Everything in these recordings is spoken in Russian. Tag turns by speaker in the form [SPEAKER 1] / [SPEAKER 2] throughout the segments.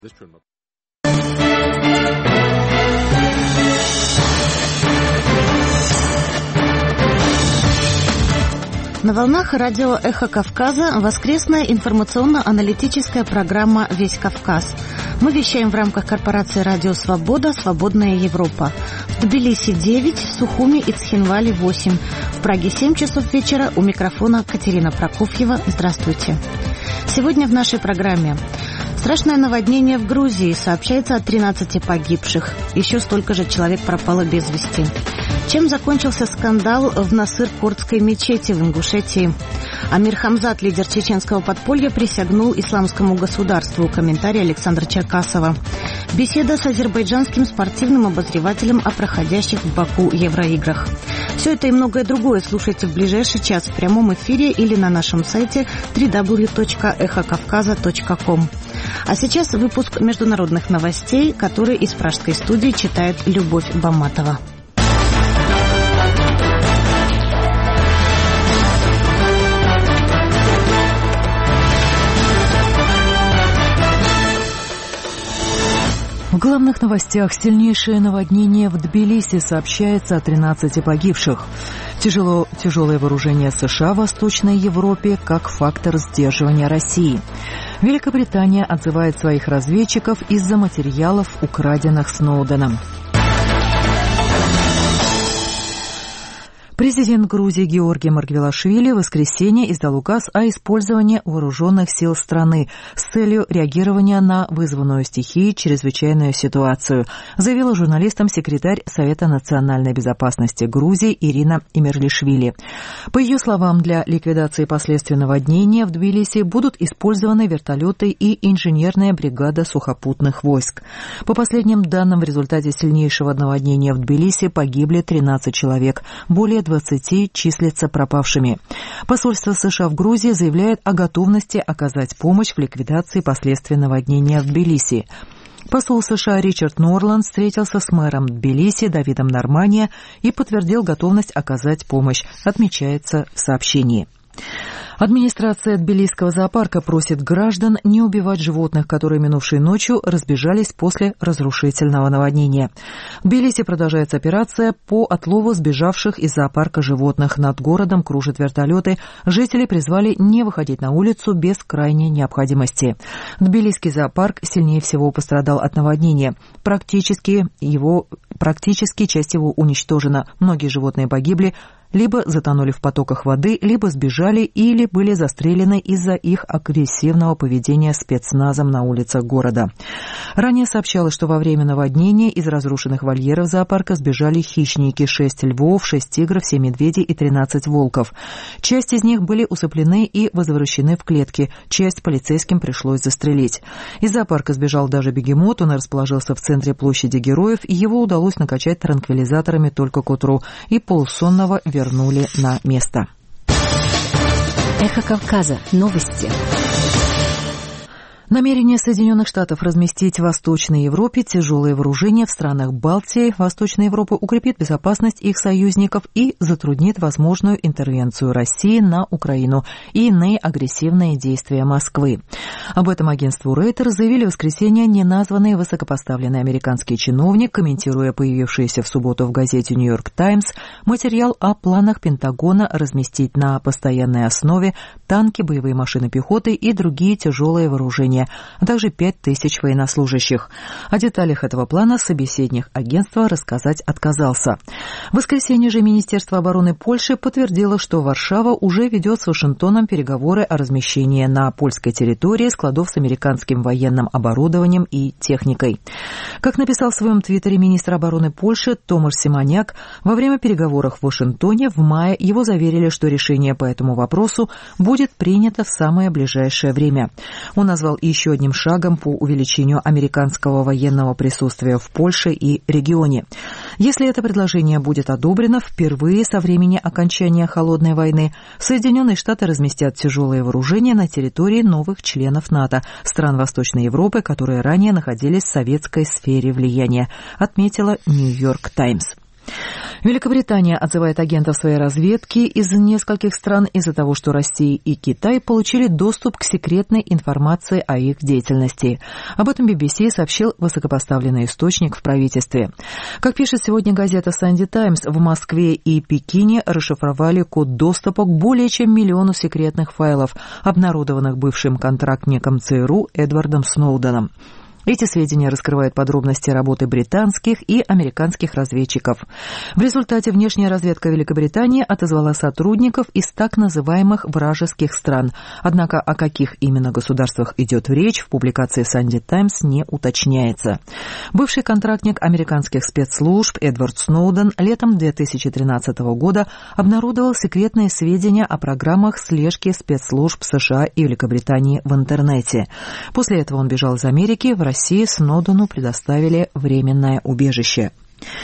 [SPEAKER 1] На волнах радио «Эхо Кавказа» воскресная информационно-аналитическая программа «Весь Кавказ». Мы вещаем в рамках корпорации «Радио Свобода. Свободная Европа». В Тбилиси 9, в Сухуми и Цхинвале 8. В Праге 7 часов вечера. У микрофона Катерина Прокофьева. Здравствуйте. Сегодня в нашей программе. Страшное наводнение в Грузии. Сообщается о 13 погибших. Еще столько же человек пропало без вести. Чем закончился скандал в Насыр-Курдской мечети в Ингушетии? Амир Хамзат, лидер чеченского подполья, присягнул исламскому государству. Комментарий Александра Черкасова. Беседа с азербайджанским спортивным обозревателем о проходящих в Баку Евроиграх. Все это и многое другое слушайте в ближайший час в прямом эфире или на нашем сайте www.эхокавказа.ком. А сейчас выпуск международных новостей, который из пражской студии читает Любовь Баматова.
[SPEAKER 2] В главных новостях сильнейшее наводнение в Тбилиси, сообщается о 13 погибших. Тяжелое вооружение США в Восточной Европе как фактор сдерживания России. Великобритания отзывает своих разведчиков из-за материалов, украденных Сноуденом. Президент Грузии Георгий Маргвелашвили в воскресенье издал указ о использовании вооруженных сил страны с целью реагирования на вызванную стихией чрезвычайную ситуацию, заявила журналистам секретарь Совета национальной безопасности Грузии Ирина Имерлишвили. По ее словам, для ликвидации последствий наводнения в Тбилиси будут использованы вертолеты и инженерная бригада сухопутных войск. По последним данным, в результате сильнейшего наводнения в Тбилиси погибли 13 человек, более 20 числятся пропавшими. Посольство США в Грузии заявляет о готовности оказать помощь в ликвидации последствий наводнения в Тбилиси. Посол США Ричард Норланд встретился с мэром Тбилиси Давидом Нормания и подтвердил готовность оказать помощь, отмечается в сообщении. Администрация Тбилисского зоопарка просит граждан не убивать животных, которые минувшей ночью разбежались после разрушительного наводнения. В Тбилиси продолжается операция по отлову сбежавших из зоопарка животных. Над городом кружат вертолеты. Жители призвали не выходить на улицу без крайней необходимости. Тбилисский зоопарк сильнее всего пострадал от наводнения. Практически часть его уничтожена. Многие животные погибли, либо затонули в потоках воды, либо сбежали или были застрелены из-за их агрессивного поведения спецназом на улицах города. Ранее сообщалось, что во время наводнения из разрушенных вольеров зоопарка сбежали хищники: 6 львов, 6 тигров, 7 медведей и 13 волков. Часть из них были усыплены и возвращены в клетки, часть полицейским пришлось застрелить. Из зоопарка сбежал даже бегемот, он расположился в центре площади Героев, и его удалось накачать транквилизаторами только к утру, и полусонного вернули на место.
[SPEAKER 3] Эхо Кавказа. Новости.
[SPEAKER 2] Намерение Соединенных Штатов разместить в Восточной Европе тяжелое вооружение в странах Балтии, Восточной Европы укрепит безопасность их союзников и затруднит возможную интервенцию России на Украину и иные агрессивные действия Москвы. Об этом агентству Reuters заявили в воскресенье неназванный высокопоставленный американский чиновник, комментируя появившийся в субботу в газете New York Times материал о планах Пентагона разместить на постоянной основе танки, боевые машины пехоты и другие тяжелые вооружения, а также 5000 военнослужащих. О деталях этого плана собеседник агентства рассказать отказался. В воскресенье же Министерство обороны Польши подтвердило, что Варшава уже ведет с Вашингтоном переговоры о размещении на польской территории складов с американским военным оборудованием и техникой. Как написал в своем твиттере министр обороны Польши Томаш Симоняк, во время переговоров в Вашингтоне в мае его заверили, что решение по этому вопросу будет принято в самое ближайшее время. Он назвал еще одним шагом по увеличению американского военного присутствия в Польше и регионе. Если это предложение будет одобрено, впервые со времени окончания Холодной войны Соединенные Штаты разместят тяжелые вооружения на территории новых членов НАТО, стран Восточной Европы, которые ранее находились в советской сфере влияния, отметила New York Times. Великобритания отзывает агентов своей разведки из нескольких стран из-за того, что Россия и Китай получили доступ к секретной информации о их деятельности. Об этом BBC сообщил высокопоставленный источник в правительстве. Как пишет сегодня газета Sunday Times, в Москве и Пекине расшифровали код доступа к более чем 1 миллиону секретных файлов, обнародованных бывшим контрактником ЦРУ Эдвардом Сноуденом. Эти сведения раскрывают подробности работы британских и американских разведчиков. В результате внешняя разведка Великобритании отозвала сотрудников из так называемых вражеских стран. Однако о каких именно государствах идет речь, в публикации Sunday Times не уточняется. Бывший контрактник американских спецслужб Эдвард Сноуден летом 2013 года обнародовал секретные сведения о программах слежки спецслужб США и Великобритании в интернете. После этого он бежал из Америки. В России Сноудену предоставили временное убежище.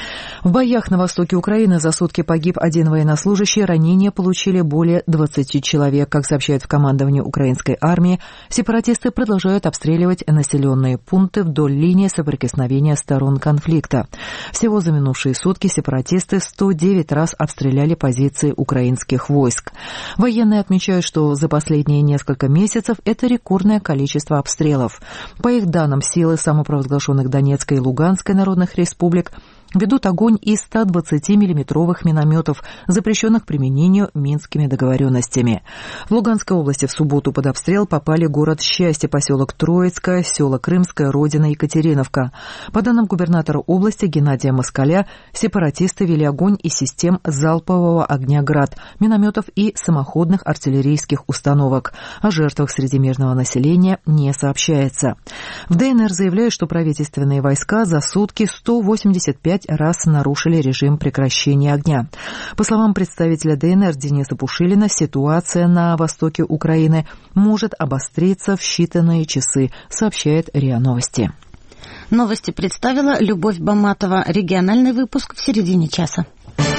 [SPEAKER 2] В боях на востоке Украины за сутки погиб один военнослужащий, ранения получили более 20 человек. Как сообщают в командовании украинской армии, сепаратисты продолжают обстреливать населенные пункты вдоль линии соприкосновения сторон конфликта. Всего за минувшие сутки сепаратисты 109 раз обстреляли позиции украинских войск. Военные отмечают, что за последние несколько месяцев это рекордное количество обстрелов. По их данным, силы самопровозглашенных Донецкой и Луганской народных республик ведут огонь из 120-миллиметровых минометов, запрещенных к применению Минскими договоренностями. В Луганской области в субботу под обстрел попали город Счастье, поселок Троицкое, села Крымская, Родина, Екатериновка. По данным губернатора области Геннадия Москаля, сепаратисты вели огонь из систем залпового огня «Град», минометов и самоходных артиллерийских установок. О жертвах среди мирного населения не сообщается. В ДНР заявляют, что правительственные войска за сутки 185 раз нарушили режим прекращения огня. По словам представителя ДНР Дениса Пушилина, ситуация на востоке Украины может обостриться в считанные часы, сообщает РИА Новости.
[SPEAKER 1] Новости представила Любовь Баматова. Региональный выпуск в середине часа.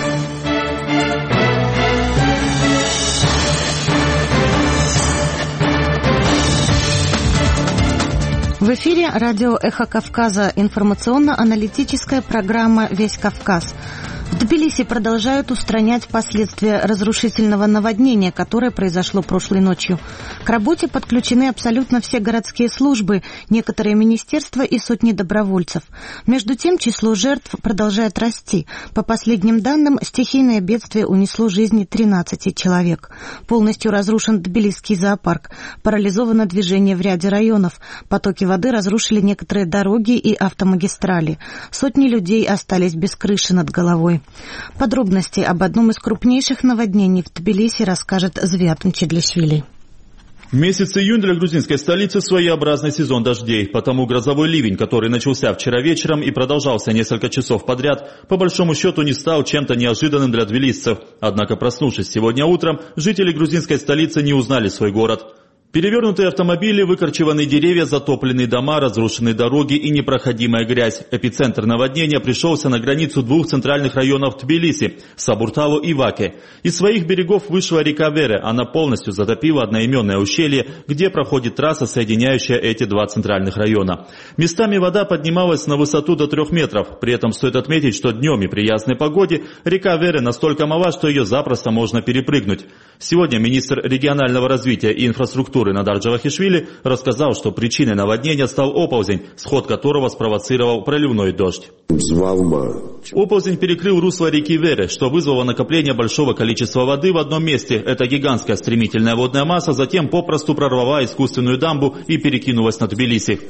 [SPEAKER 1] В эфире радио «Эхо Кавказа», информационно-аналитическая программа «Весь Кавказ». В Тбилиси продолжают устранять последствия разрушительного наводнения, которое произошло прошлой ночью. К работе подключены абсолютно все городские службы, некоторые министерства и сотни добровольцев. Между тем, число жертв продолжает расти. По последним данным, стихийное бедствие унесло жизни 13 человек. Полностью разрушен Тбилисский зоопарк. Парализовано движение в ряде районов. Потоки воды разрушили некоторые дороги и автомагистрали. Сотни людей остались без крыши над головой. Подробности об одном из крупнейших наводнений в Тбилиси расскажет Звят Мчедлишвили.
[SPEAKER 4] Месяц июнь для грузинской столицы своеобразный сезон дождей, потому грозовой ливень, который начался вчера вечером и продолжался несколько часов подряд, по большому счету не стал чем-то неожиданным для тбилисцев. Однако, проснувшись сегодня утром, жители грузинской столицы не узнали свой город. Перевернутые автомобили, выкорчеванные деревья, затопленные дома, разрушенные дороги и непроходимая грязь. Эпицентр наводнения пришелся на границу двух центральных районов Тбилиси – Сабурталу и Ваке. Из своих берегов вышла река Вере, она полностью затопила одноименное ущелье, где проходит трасса, соединяющая эти два центральных района. Местами вода поднималась на высоту до 3 метров. При этом стоит отметить, что днем и при ясной погоде река Вере настолько мала, что ее запросто можно перепрыгнуть. Сегодня министр регионального развития и инфраструктуры Надар Джавахишвили рассказал, что причиной наводнения стал оползень, сход которого спровоцировал проливной дождь. Оползень перекрыл русло реки Вере, что вызвало накопление большого количества воды в одном месте. Эта гигантская стремительная водная масса затем попросту прорвала искусственную дамбу и перекинулась на Тбилиси,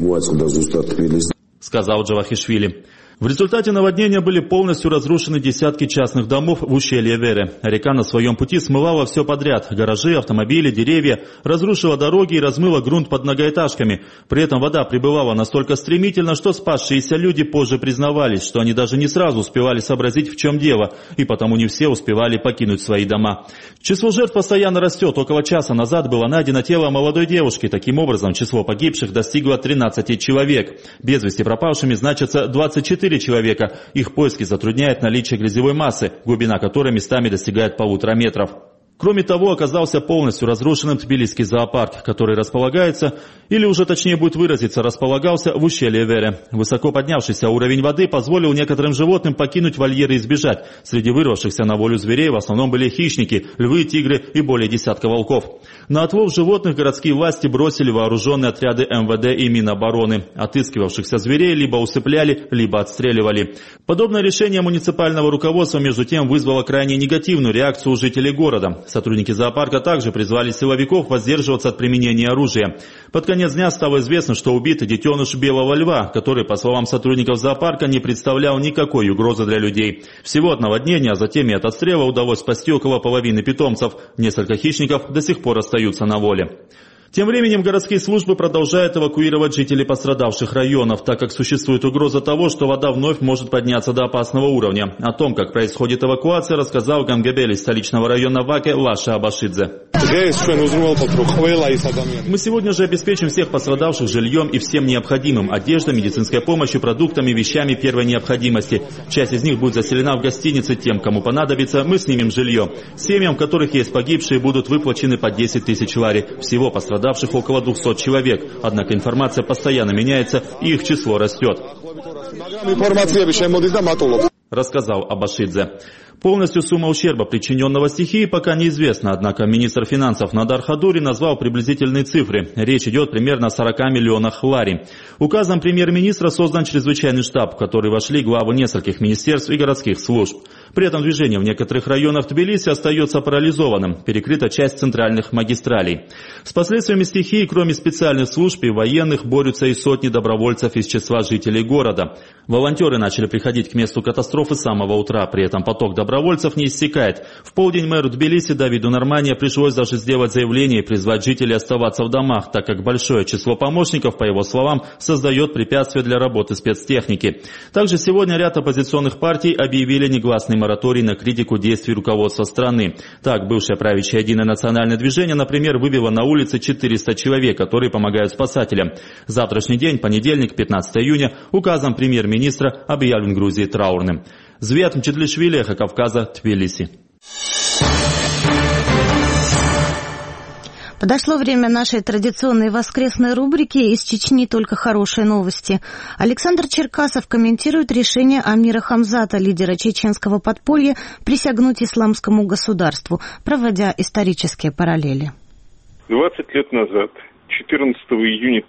[SPEAKER 4] сказал Джавахишвили. В результате наводнения были полностью разрушены десятки частных домов в ущелье Вере. Река на своем пути смывала все подряд – гаражи, автомобили, деревья, разрушила дороги и размыла грунт под многоэтажками. При этом вода прибывала настолько стремительно, что спасшиеся люди позже признавались, что они даже не сразу успевали сообразить, в чем дело, и потому не все успевали покинуть свои дома. Число жертв постоянно растет. Около часа назад было найдено тело молодой девушки. Таким образом, число погибших достигло 13 человек. Без вести пропавшими значатся 24 человека. Их поиски затрудняет наличие грязевой массы, глубина которой местами достигает 1,5 метра. Кроме того, оказался полностью разрушенным Тбилисский зоопарк, который располагается, или уже точнее будет выразиться, располагался в ущелье Вере. Высоко поднявшийся уровень воды позволил некоторым животным покинуть вольеры и сбежать. Среди вырвавшихся на волю зверей в основном были хищники, львы, тигры и более десятка волков. На отлов животных городские власти бросили вооруженные отряды МВД и Минобороны. Отыскивавшихся зверей либо усыпляли, либо отстреливали. Подобное решение муниципального руководства, между тем, вызвало крайне негативную реакцию у жителей города. Сотрудники зоопарка также призвали силовиков воздерживаться от применения оружия. Под конец дня стало известно, что убит детеныш белого льва, который, по словам сотрудников зоопарка, не представлял никакой угрозы для людей. Всего от наводнения, а затем и от отстрела удалось спасти около половины питомцев. Несколько хищников до сих пор остаются на воле. Тем временем городские службы продолжают эвакуировать жителей пострадавших районов, так как существует угроза того, что вода вновь может подняться до опасного уровня. О том, как происходит эвакуация, рассказал гангабель из столичного района Ваке Лаша Абашидзе. Мы сегодня же обеспечим всех пострадавших жильем и всем необходимым: одеждой, медицинской помощью, продуктами, вещами первой необходимости. Часть из них будет заселена в гостиницы. Тем, кому понадобится, мы снимем жилье. Семьям, в которых есть погибшие, будут выплачены по 10 тысяч лари. Всего пострадавших около 200 человек. Однако информация постоянно меняется, и их число растет, рассказал Абашидзе. Полностью сумма ущерба, причиненного стихии, пока неизвестна, однако министр финансов Надар Хадури назвал приблизительные цифры. Речь идет примерно о 40 миллионах лари. Указом премьер-министра создан чрезвычайный штаб, в который вошли главы нескольких министерств и городских служб. При этом движение в некоторых районах Тбилиси остается парализованным, перекрыта часть центральных магистралей. С последствиями стихии, кроме специальных служб и военных, борются и сотни добровольцев из числа жителей города. Волонтеры начали приходить к месту катастрофы с самого утра, при этом поток добровольцев не иссякает. В полдень мэру Тбилиси Давиду Нормания пришлось даже сделать заявление и призвать жителей оставаться в домах, так как большое число помощников, по его словам, создает препятствия для работы спецтехники. Также сегодня ряд оппозиционных партий объявили негласный мораторий на критику действий руководства страны. Так, бывшее правящее Единое национальное движение, например, вывело на улицы 400 человек, которые помогают спасателям. Завтрашний день, понедельник, 15 июня, указом премьер-министра объявлен в Грузии траурным. Звят Мчедлишвили, Эхо Кавказа, Тбилиси.
[SPEAKER 1] Подошло время нашей традиционной воскресной рубрики «Из Чечни только хорошие новости». Александр Черкасов комментирует решение Амира Хамзата, лидера чеченского подполья, присягнуть исламскому государству, проводя исторические параллели.
[SPEAKER 5] 20 лет назад, 14 июня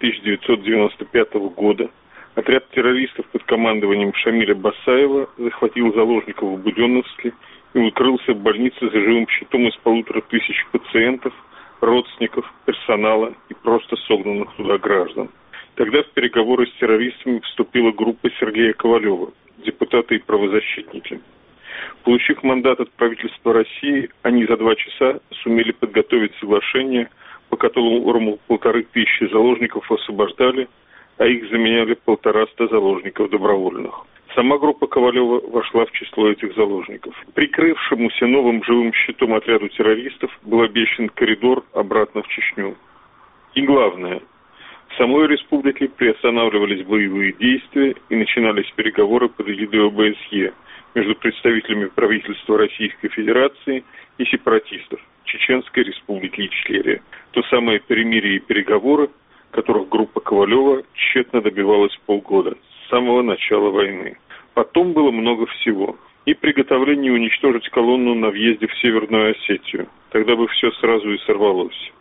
[SPEAKER 5] 1995 года, отряд террористов под командованием Шамиля Басаева захватил заложников в Буденновске и укрылся в больнице за живым щитом из 1500 пациентов, родственников, персонала и просто согнанных туда граждан. Тогда в переговоры с террористами вступила группа Сергея Ковалева, депутаты и правозащитники. Получив мандат от правительства России, они за 2 часа сумели подготовить соглашение, по которому 1500 заложников освобождали, а их заменяли 150 заложников добровольных. Сама группа Ковалева вошла в число этих заложников. Прикрывшемуся новым живым щитом отряду террористов был обещан коридор обратно в Чечню. И главное, в самой республике приостанавливались боевые действия и начинались переговоры под эгидой ОБСЕ между представителями правительства Российской Федерации и сепаратистов Чеченской Республики Ичкерия. То самое перемирие и переговоры, которых группа Ковалева тщетно добивалась полгода, с самого начала войны. Потом было много всего. И приготовление уничтожить колонну на въезде в Северную Осетию. Тогда бы все сразу и сорвалось.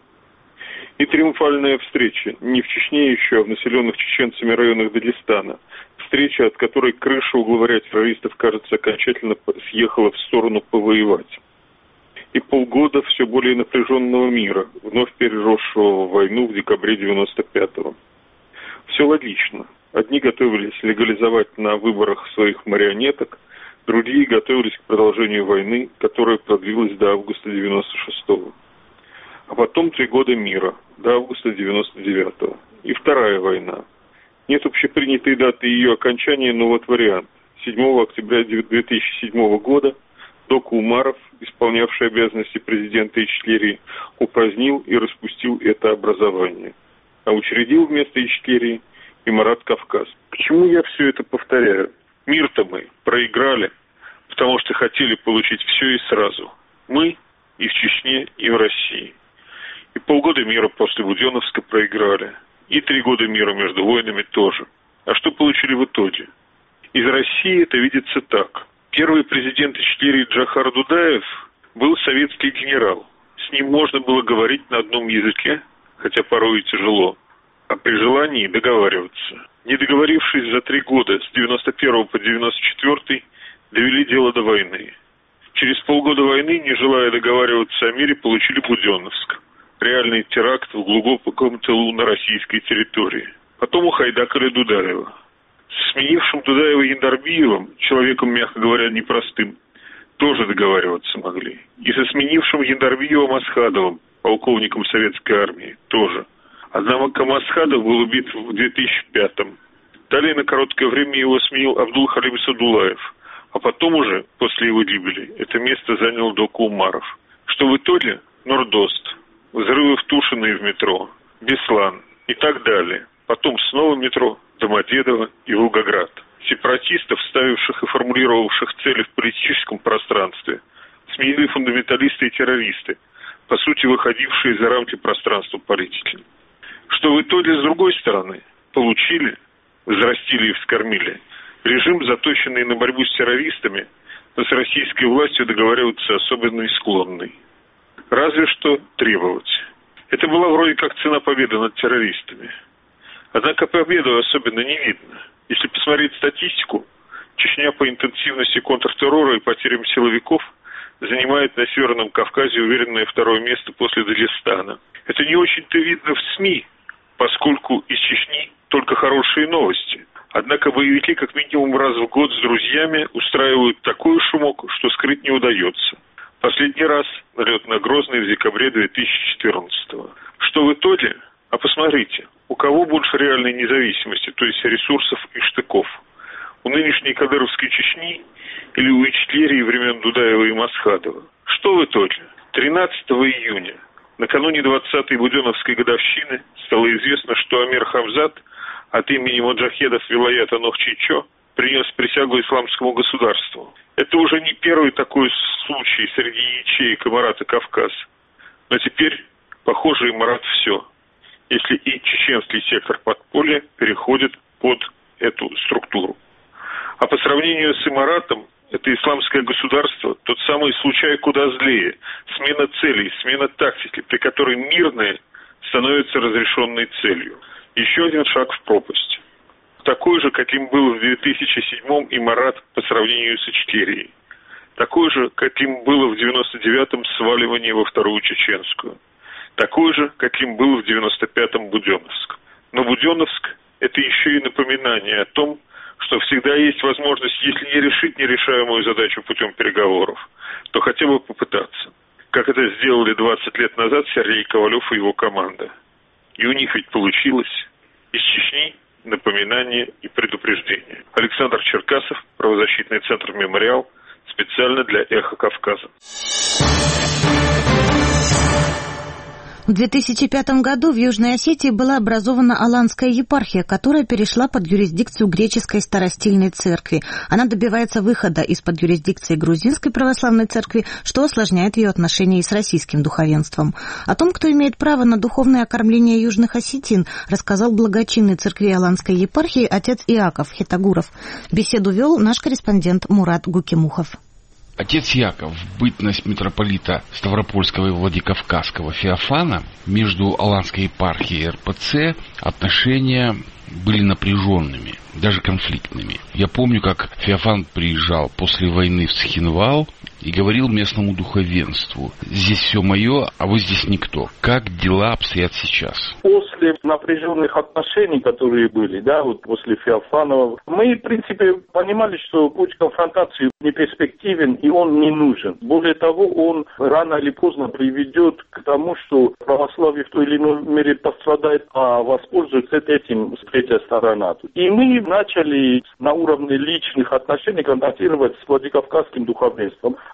[SPEAKER 5] И триумфальная встреча, не в Чечне еще, а в населенных чеченцами районах Дагестана. Встреча, от которой крыша у главаря террористов, кажется, окончательно съехала в сторону повоевать. И полгода все более напряженного мира, вновь переросшего в войну в декабре 95-го. Все логично. Одни готовились легализовать на выборах своих марионеток, другие готовились к продолжению войны, которая продлилась до августа 96-го. А потом 3 года мира, до августа 99-го. И вторая война. Нет общепринятой даты ее окончания, но вот вариант. 7 октября 2007 года Доку Умаров, исполнявший обязанности президента Ичкерии, упразднил и распустил это образование. А учредил вместо Ичкерии Имарат Кавказ. Почему я все это повторяю? Мир-то мы проиграли, потому что хотели получить все и сразу. Мы и в Чечне, и в России. И полгода мира после Буденновска проиграли, и 3 года мира между войнами тоже. А что получили в итоге? Из России это видится так. Первый президент Ичкерии Джохар Дудаев был советский генерал. С ним можно было говорить на одном языке, хотя порой и тяжело, а при желании договариваться. Не договорившись за 3 года, с 91 по 94, довели дело до войны. Через полгода войны, не желая договариваться о мире, получили Буденновск. Реальный теракт в глубоком тылу на российской территории. Потом ухайдакали Дудаева. С сменившим Дудаева Яндарбиевым, человеком, мягко говоря, непростым, тоже договариваться могли. И со сменившим Яндарбиевым Асхадовым, полковником советской армии, тоже. Однако Асхадов был убит в 2005-м. Далее на короткое время его сменил Абдул-Халим Садулаев. А потом уже, после его гибели, это место занял Дока Умаров. Что в итоге? Нордост. Взрывы в Тушино и в метро. Беслан. И так далее. Потом снова метро, Домодедово и Волгоград. Сепаратистов, ставивших и формулировавших цели в политическом пространстве, сменили фундаменталисты и террористы, по сути выходившие за рамки пространства политики. Что в итоге, с другой стороны, получили, взрастили и вскормили режим, заточенный на борьбу с террористами, но с российской властью договариваться особенно не склонный. Разве что требовать. Это была вроде как цена победы над террористами. Однако победу особенно не видно. Если посмотреть статистику, Чечня по интенсивности контртеррора и потерям силовиков занимает на Северном Кавказе уверенное 2-е место после Дагестана. Это не очень-то видно в СМИ, поскольку из Чечни только хорошие новости. Однако боевики как минимум раз в год с друзьями устраивают такой шумок, что скрыть не удается. Последний раз налет на Грозный в декабре 2014-го. Что в итоге? А посмотрите, у кого больше реальной независимости, то есть ресурсов и штыков? У нынешней кадыровской Чечни или у Ичкерии времен Дудаева и Масхадова? Что в итоге? 13 июня, накануне 20-й Буденновской годовщины, стало известно, что Амир Хамзат от имени маджахедов вилаята Нохчичо принес присягу исламскому государству. Это уже не первый такой случай среди ячеек Эмирата Кавказ. Но теперь, похоже, Эмират все. Если и чеченский сектор подполья переходит под эту структуру. А по сравнению с Эмиратом, это исламское государство, тот самый случай куда злее. Смена целей, смена тактики, при которой мирное становится разрешенной целью. Еще один шаг в пропасть. Такой же, каким был в 2007-м Эмират по сравнению с Ичкерией. Такой же, каким было в 99-м сваливание во Вторую Чеченскую. Такой же, каким был в 95-м Буденновск. Но Буденновск – это еще и напоминание о том, что всегда есть возможность, если не решить нерешаемую задачу путем переговоров, то хотя бы попытаться. Как это сделали 20 лет назад Сергей Ковалев и его команда. И у них ведь получилось. Из Чечни напоминание и предупреждение. Александр Черкасов, правозащитный центр «Мемориал», специально для «Эхо Кавказа».
[SPEAKER 1] В 2005 году в Южной Осетии была образована Аланская епархия, которая перешла под юрисдикцию греческой старостильной церкви. Она добивается выхода из-под юрисдикции грузинской православной церкви, что осложняет ее отношения и с российским духовенством. О том, кто имеет право на духовное окормление южных осетин, рассказал благочинный церкви Аланской епархии отец Иаков Хитагуров. Беседу вел наш корреспондент Мурат Гукимухов.
[SPEAKER 6] Отец Яков, в бытность митрополита Ставропольского и Владикавказского Феофана, между Аланской епархией и РПЦ отношения были напряженными, даже конфликтными. Я помню, как Феофан приезжал после войны в Цхинвал и говорил местному духовенству: здесь все мое, а вы здесь никто. Как дела обстоят сейчас?
[SPEAKER 7] После напряженных отношений, которые были, вот после Феофанова, мы, в принципе, понимали, что путь конфронтации не перспективен и он не нужен. Более того, он рано или поздно приведет к тому, что православие в той или иной мере пострадает, а воспользуется этим третья сторона. И мы начали на уровне личных отношений контактировать с Владикавказским духовенством.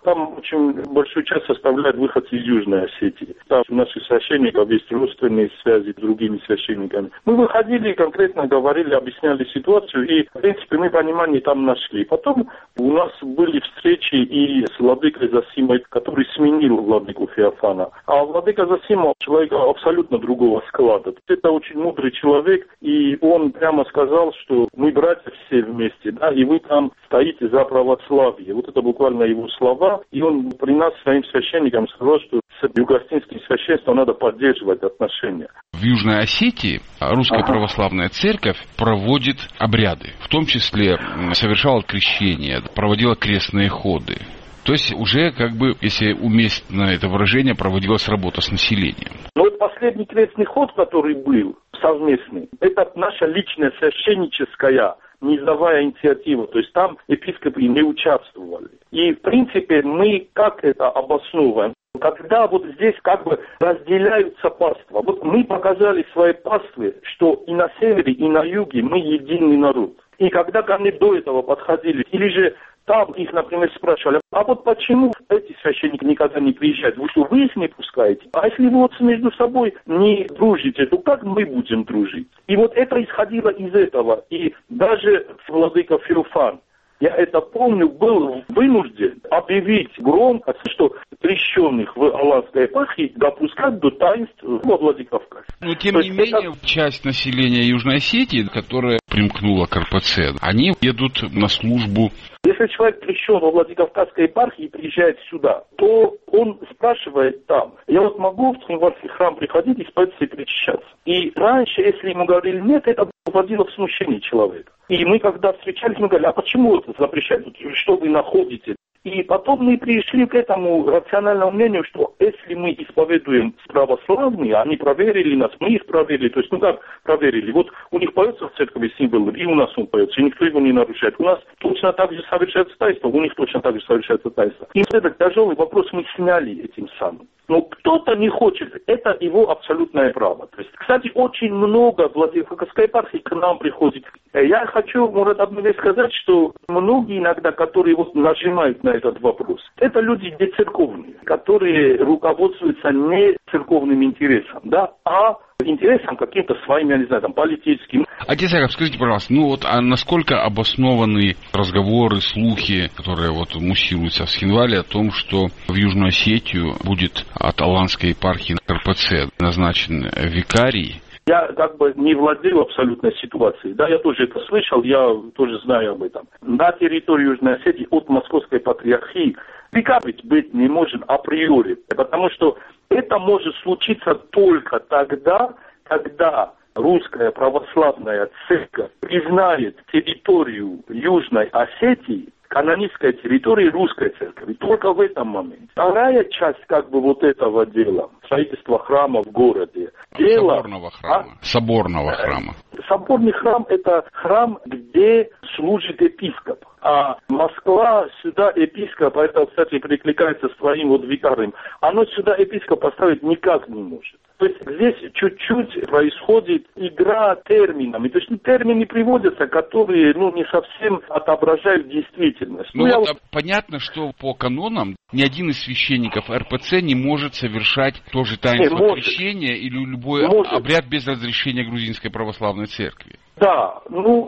[SPEAKER 7] Там очень большую часть составляют выходцы из Южной Осетии. Там у наших священников есть родственные связи с другими священниками. Мы выходили, конкретно говорили, объясняли ситуацию, и, в принципе, мы понимание там нашли. Потом у нас были встречи и с владыкой Зосимой, который сменил владыку Феофана. А владыка Зосима человек абсолютно другого склада. Это очень мудрый человек, и он прямо сказал, что мы братья все вместе, да, и вы там стоите за православие. Вот это буквально его слова. И он при нас своим священникам сказал, что с юго-осетинским священством надо поддерживать отношения.
[SPEAKER 6] В Южной Осетии Русская Православная Церковь проводит обряды, в том числе совершала крещение, проводила крестные ходы. То есть уже, как бы, если уместно это выражение, проводилась работа с населением.
[SPEAKER 7] Но вот последний крестный ход, который был совместный, это наша личная священническая низовая инициатива, то есть там епископы не участвовали. И, в принципе, мы как это обосновываем? Когда вот здесь как бы разделяются паства. Вот мы показали своей пастве, что и на севере, и на юге мы единый народ. И когда ко мне до этого подходили, или же там их, например, спрашивали, а вот почему эти священники никогда не приезжают? Вы что, вы их не пускаете? А если вы вот между собой не дружите, то как мы будем дружить? И вот это исходило из этого. И даже владыка Феофан, я это помню, был вынужден объявить громко, что крещенных в Аланской епархии допускать до таинств во Владикавказе.
[SPEAKER 6] Но тем не менее, часть населения Южной Осетии, которая примкнула к РПЦ, они едут на службу.
[SPEAKER 7] Если человек крещен во Владикавказской епархии и приезжает сюда, то он спрашивает там, я вот могу в Цхинвальский храм приходить, исповедоваться и причащаться. И раньше, если ему говорили нет, это вводило в смущение человека. И мы, когда встречались, мы говорили, а почему это запрещают, что вы находите? И потом мы пришли к этому рациональному мнению, что если мы исповедуем православные, они проверили нас, мы их проверили, то есть, ну как проверили, вот у них поется в церкви символ, и у нас он поется, и никто его не нарушает. У нас точно так же совершается таинство, у них точно так же совершается таинство. И этот тяжелый вопрос мы сняли этим самым. Но кто-то не хочет, это его абсолютное право. То есть, кстати, очень много Владикавказской епархии к нам приходит. Я хочу, Мурат, одну вещь сказать, что многие иногда, которые вот нажимают на этот вопрос, это люди не церковные, которые руководствуются не церковным интересом, да, а интересам каким-то своим, я не знаю, там, политическим.
[SPEAKER 6] Отец Яков, скажите, пожалуйста, ну вот, а насколько обоснованы разговоры, слухи, которые вот муссируются в Схинвале о том, что в Южную Осетию будет от Аланской епархии РПЦ назначен викарий?
[SPEAKER 7] Я как бы не владею абсолютной ситуацией. Да, я тоже это слышал, я тоже знаю об этом. На территории Южной Осетии от Московской патриархии викарий быть не может априори, потому что это может случиться только тогда, когда Русская Православная Церковь признает территорию Южной Осетии канонической территорией Русской Церкви. Только в этом моменте. Вторая часть как бы вот этого дела, строительство храма в городе.
[SPEAKER 6] Соборного храма. Соборного храма.
[SPEAKER 7] Соборный храм – это храм, где служит епископ. А Москва сюда епископа, это, кстати, прикликается с твоим вот викарием, оно сюда епископ поставить никак не может. То есть здесь чуть-чуть происходит игра терминами. То есть термины приводятся, которые не совсем отображают действительность.
[SPEAKER 6] Понятно, что по канонам ни один из священников РПЦ не может совершать то же таинство крещения или любой обряд без разрешения Грузинской Православной Церкви.
[SPEAKER 7] Да,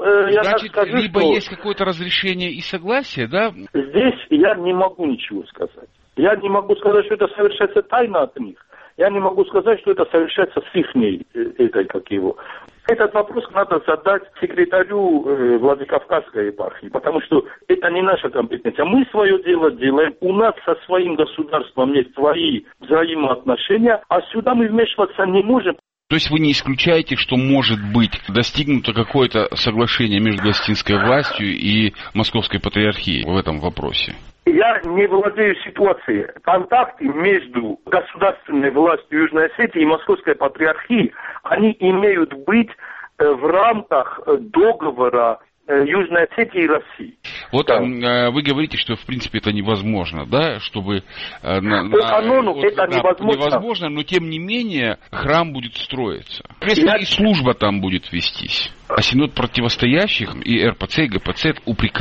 [SPEAKER 7] я
[SPEAKER 6] значит,
[SPEAKER 7] так скажу,
[SPEAKER 6] либо
[SPEAKER 7] что
[SPEAKER 6] есть какое-то разрешение и согласие, да?
[SPEAKER 7] Здесь я не могу ничего сказать. Я не могу сказать, что это совершается тайно от них. Я не могу сказать, что это совершается с ихней, Этот вопрос надо задать секретарю Владикавказской епархии, потому что это не наша компетенция. Мы свое дело делаем, у нас со своим государством есть свои взаимоотношения, а сюда мы вмешиваться не можем.
[SPEAKER 6] То есть вы не исключаете, что может быть достигнуто какое-то соглашение между гостинской властью и Московской патриархией в этом вопросе?
[SPEAKER 7] Я не владею ситуацией. Контакты между государственной властью Южной Осетии и Московской патриархией, они имеют быть в рамках договора Южной Осетии и России.
[SPEAKER 6] Вот да. Вы говорите, что в принципе это невозможно, да, чтобы...
[SPEAKER 7] По канону это
[SPEAKER 6] невозможно, но тем не менее храм будет строиться. И служба там будет вестись. А синод противостоящих и РПЦ, и ГПЦ упрекали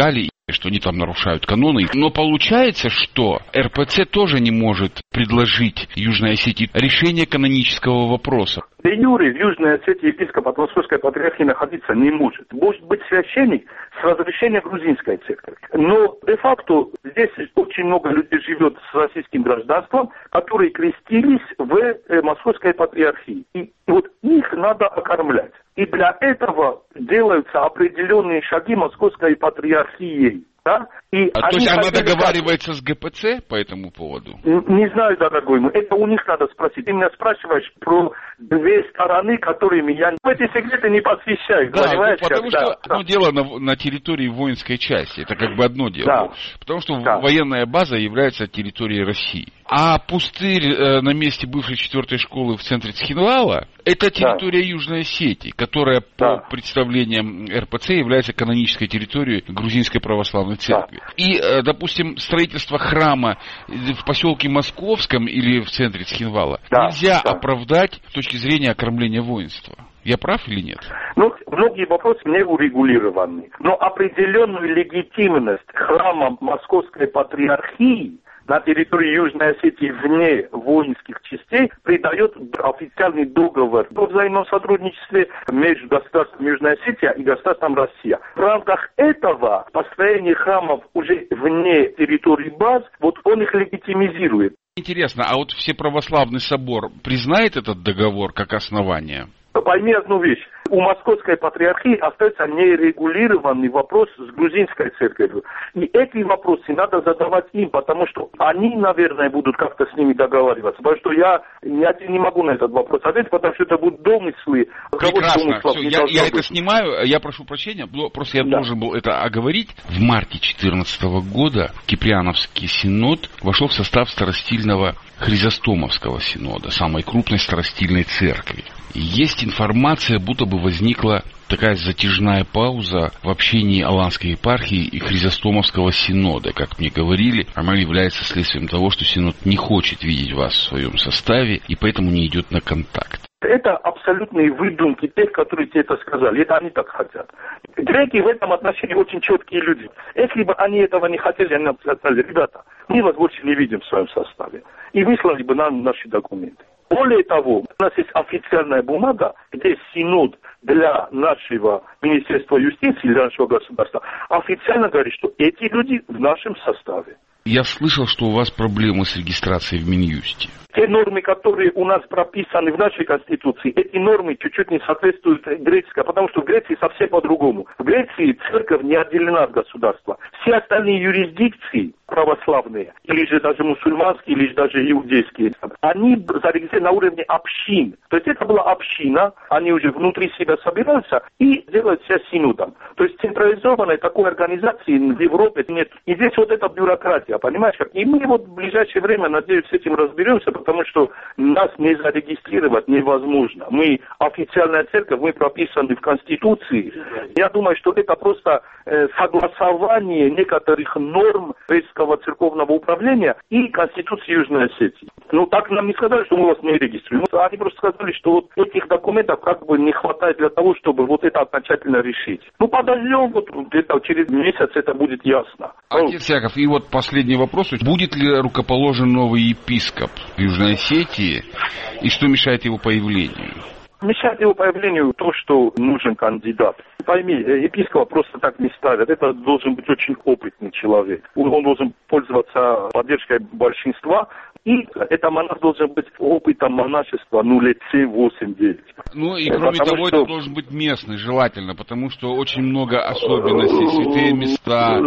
[SPEAKER 6] что они там нарушают каноны. Но получается, что РПЦ тоже не может предложить Южной Осетии решение канонического вопроса.
[SPEAKER 7] Де юре в Южной Осетии епископ от Московской патриархии находиться не может. Может быть священник с разрешения грузинской церкви. Но де-факто здесь очень много людей живет с российским гражданством, которые крестились в Московской патриархии. И вот их надо окормлять. И для этого делаются определенные шаги Московской патриархией. Да? И
[SPEAKER 6] то есть она договаривается с ГПЦ по этому поводу?
[SPEAKER 7] Не знаю, дорогой мой, это у них надо спросить. Ты меня спрашиваешь про две стороны, которыми я в эти секреты не посвящаю.
[SPEAKER 6] Да, потому что одно дело на территории воинской части, это как бы одно дело. Да. Потому что военная база является территорией России. А пустырь на месте бывшей 4-й школы в центре Цхинвала — это территория Южной Осетии, которая по представлениям РПЦ является канонической территорией Грузинской православной церкви. И, допустим, строительство храма в поселке Московском или в центре Цхинвала нельзя оправдать с точки зрения окормления воинства. Я прав или нет?
[SPEAKER 7] Ну, многие вопросы не урегулированы. Но определенную легитимность храма Московской патриархии на территории Южной Осетии вне воинских частей придает официальный договор о взаимном сотрудничестве между государством Южной Осетии и государством Россия. В рамках этого построение храмов уже вне территории баз, вот он их легитимизирует.
[SPEAKER 6] Интересно, а вот Всеправославный собор признает этот договор как основание?
[SPEAKER 7] Пойми одну вещь. У Московской патриархии остается нерегулированный вопрос с грузинской церковью. И эти вопросы надо задавать им, потому что они, наверное, будут как-то с ними договариваться. Потому что я не могу на этот вопрос ответить, потому что это будут домыслы.
[SPEAKER 6] Прекрасно. Все, я это снимаю. Я прошу прощения. Просто я должен был это оговорить. В марте 2014 года Киприановский синод вошел в состав старостильного Хризостомовского синода, самой крупной старостильной церкви. И есть информация, будто бы возникла такая затяжная пауза в общении Аланской епархии и Хризостомовского синода. Как мне говорили, она является следствием того, что синод не хочет видеть вас в своем составе и поэтому не идет на контакт.
[SPEAKER 7] Это абсолютные выдумки тех, которые тебе это сказали. Это они так хотят. Греки в этом отношении очень четкие люди. Если бы они этого не хотели, они бы сказали: ребята, мы вас больше не видим в своем составе. И выслали бы нам наши документы. Более того, у нас есть официальная бумага, где синод для нашего Министерства юстиции, для нашего государства, официально говорит, что эти люди в нашем составе.
[SPEAKER 6] Я слышал, что у вас проблемы с регистрацией в Минюсте.
[SPEAKER 7] Те нормы, которые у нас прописаны в нашей Конституции, эти нормы чуть-чуть не соответствуют греческой, потому что в Греции совсем по-другому. В Греции церковь не отделена от государства. Все остальные юрисдикции православные, или же даже мусульманские, или же даже иудейские, они зарегистрированы на уровне общин. То есть это была община, они уже внутри себя собираются и делают себя синодом. То есть централизованной такой организации в Европе нет. И здесь вот эта бюрократия, понимаешь? И мы вот в ближайшее время, надеюсь, с этим разберемся, потому что нас не зарегистрировать невозможно. Мы официальная церковь, мы прописаны в Конституции. Я думаю, что это просто согласование некоторых норм греческого церковного управления и Конституции Южной Осетии. Ну, так нам не сказали, что мы вас не регистрируем. Они просто сказали, что вот этих документов как бы не хватает для того, чтобы вот это окончательно решить. Ну, подождем, вот где-то через месяц это будет ясно.
[SPEAKER 6] Отец Яков, и вот последний вопрос. Будет ли рукоположен новый епископ в Южной Осетии и что мешает его появлению?
[SPEAKER 7] Мешает его появлению то, что нужен кандидат. Пойми, епископа просто так не ставят. Это должен быть очень опытный человек. Он должен пользоваться поддержкой большинства. И это монах должен быть опытом монашества, лет 7-8-9.
[SPEAKER 6] Ну и кроме того, это должен быть местный, желательно, потому что очень много особенностей, святые места,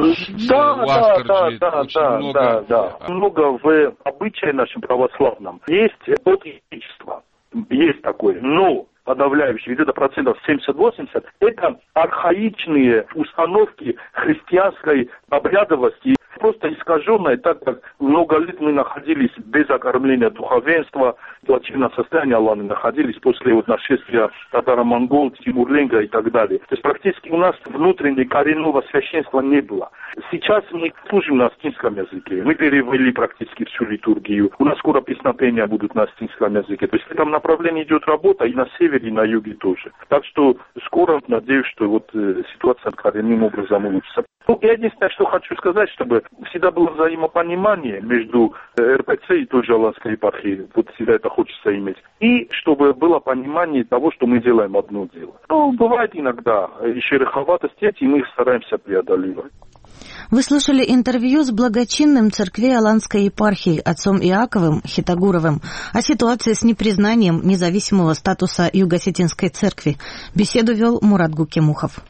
[SPEAKER 7] много в обычае нашем православном. Есть отечество. Есть такое, но подавляющее, где-то 70-80%, это архаичные установки христианской обрядовости. просто искаженная, так как много лет мы находились без окормления духовенства, в плачевном состоянии Аланы находились после нашествия татаро-монгол, Тимур-Ленга и так далее. То есть практически у нас внутреннего коренного священства не было. Сейчас мы служим на астинском языке. Мы перевели практически всю литургию. У нас скоро песнопения будут на астинском языке. То есть в этом направлении идет работа и на севере, и на юге тоже. Так что скоро, надеюсь, что ситуация коренным образом улучшится. Я единственное, что хочу сказать, чтобы всегда было взаимопонимание между РПЦ и той же Аланской епархией. Всегда это хочется иметь. И чтобы было понимание того, что мы делаем одно дело. Бывает иногда шероховатости, и мы их стараемся преодолевать.
[SPEAKER 1] Вы слушали интервью с благочинным церкви Аланской епархии отцом Иаковым Хитагуровым о ситуации с непризнанием независимого статуса Юго-Осетинской церкви. Беседу вел Мурат Гукимухов.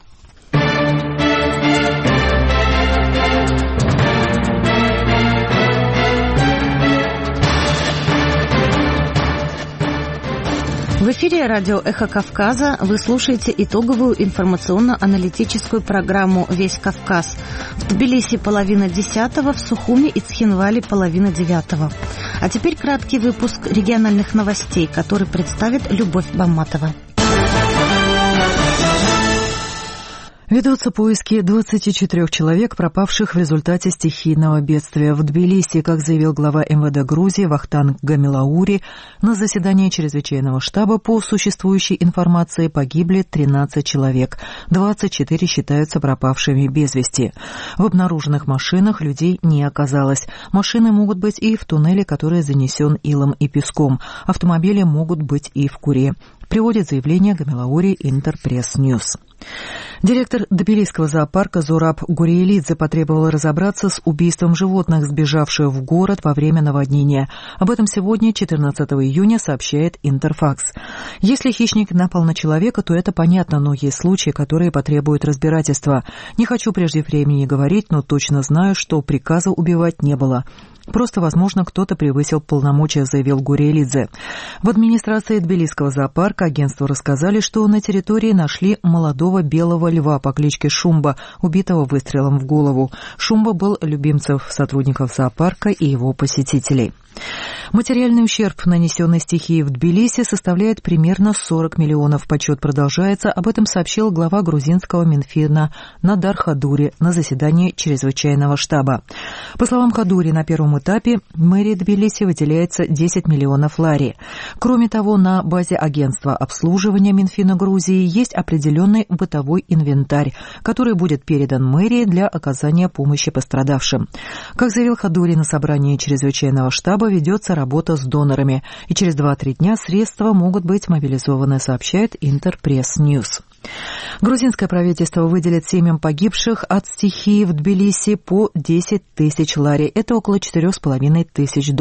[SPEAKER 1] В эфире радио «Эхо Кавказа» вы слушаете итоговую информационно-аналитическую программу «Весь Кавказ». В Тбилиси 9:30, в Сухуми и Цхинвале 8:30. А теперь краткий выпуск региональных новостей, который представит Любовь Бамматова.
[SPEAKER 2] Ведутся поиски 24 человек, пропавших в результате стихийного бедствия в Тбилиси. Как заявил глава МВД Грузии Вахтанг Гамилаури, на заседании чрезвычайного штаба по существующей информации погибли 13 человек, 24 считаются пропавшими без вести. В обнаруженных машинах людей не оказалось. Машины могут быть и в туннеле, который занесен илом и песком. Автомобили могут быть и в Куре. Приводит заявление Гамилаури Интерпресс Ньюс. Директор Тбилисского зоопарка Зураб Гуриелидзе потребовал разобраться с убийством животных, сбежавших в город во время наводнения. Об этом сегодня, 14 июня, сообщает Интерфакс. Если хищник напал на человека, то это понятно, но есть случаи, которые потребуют разбирательства. Не хочу прежде времени говорить, но точно знаю, что приказа убивать не было. Просто, возможно, кто-то превысил полномочия, заявил Гуриелидзе. В администрации Тбилисского зоопарка агентству рассказали, что на территории нашли молодого белого льва по кличке Шумба, убитого выстрелом в голову. Шумба был любимцем сотрудников зоопарка и его посетителей. Материальный ущерб, нанесенный стихией в Тбилиси, составляет примерно 40 миллионов. Подсчет продолжается. Об этом сообщил глава грузинского Минфина Надар Хадури на заседании чрезвычайного штаба. По словам Хадури, на первом этапе мэрии Тбилиси выделяется 10 миллионов лари. Кроме того, на базе агентства обслуживания Минфина Грузии есть определенный бытовой инвентарь, который будет передан мэрии для оказания помощи пострадавшим. Как заявил Хадури на собрании чрезвычайного штаба, ведется работа с донорами, и через 2-3 дня средства могут быть мобилизованы, сообщает Интерпресс Ньюс. Грузинское правительство выделит семьям погибших от стихии в Тбилиси по 10 тысяч лари. Это около $4,5 тысяч.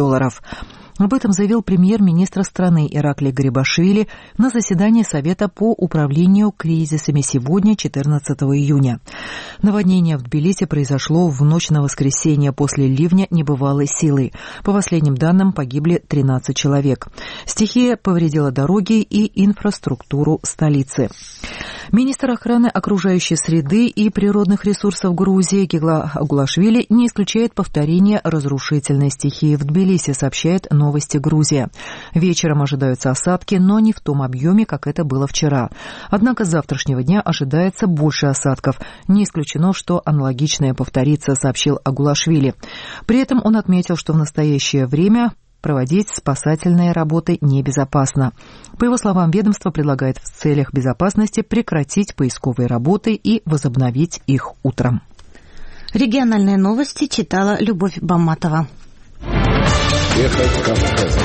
[SPEAKER 2] Об этом заявил премьер-министр страны Ираклий Гарибашвили на заседании Совета по управлению кризисами сегодня, 14 июня. Наводнение в Тбилиси произошло в ночь на воскресенье после ливня небывалой силы. По последним данным, погибли 13 человек. Стихия повредила дороги и инфраструктуру столицы. Министр охраны окружающей среды и природных ресурсов Грузии Гигла Агулашвили не исключает повторение разрушительной стихии в Тбилиси, сообщает «Новости Грузия». Вечером ожидаются осадки, но не в том объеме, как это было вчера. Однако с завтрашнего дня ожидается больше осадков. Не исключено, что аналогичное повторится, сообщил Агулашвили. При этом он отметил, что в настоящее время проводить спасательные работы небезопасно. По его словам, ведомство предлагает в целях безопасности прекратить поисковые работы и возобновить их утром.
[SPEAKER 1] Региональные новости читала Любовь Бамматова.
[SPEAKER 8] Эхо Кавказа.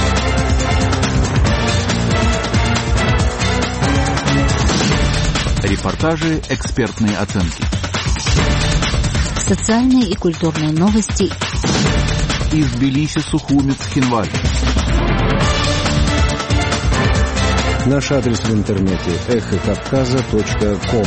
[SPEAKER 8] Репортажи, экспертные оценки.
[SPEAKER 3] Социальные и культурные новости.
[SPEAKER 8] Из Тбилиси, Сухуми, Цхинваль. Наш адрес в интернете эхокавказа.ком.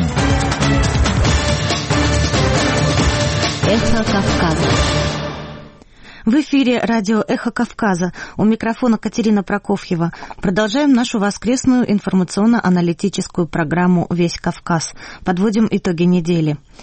[SPEAKER 3] Эхо Кавказа.
[SPEAKER 1] В эфире радио «Эхо Кавказа». У микрофона Катерина Прокофьева. Продолжаем нашу воскресную информационно-аналитическую программу «Весь Кавказ». Подводим итоги недели.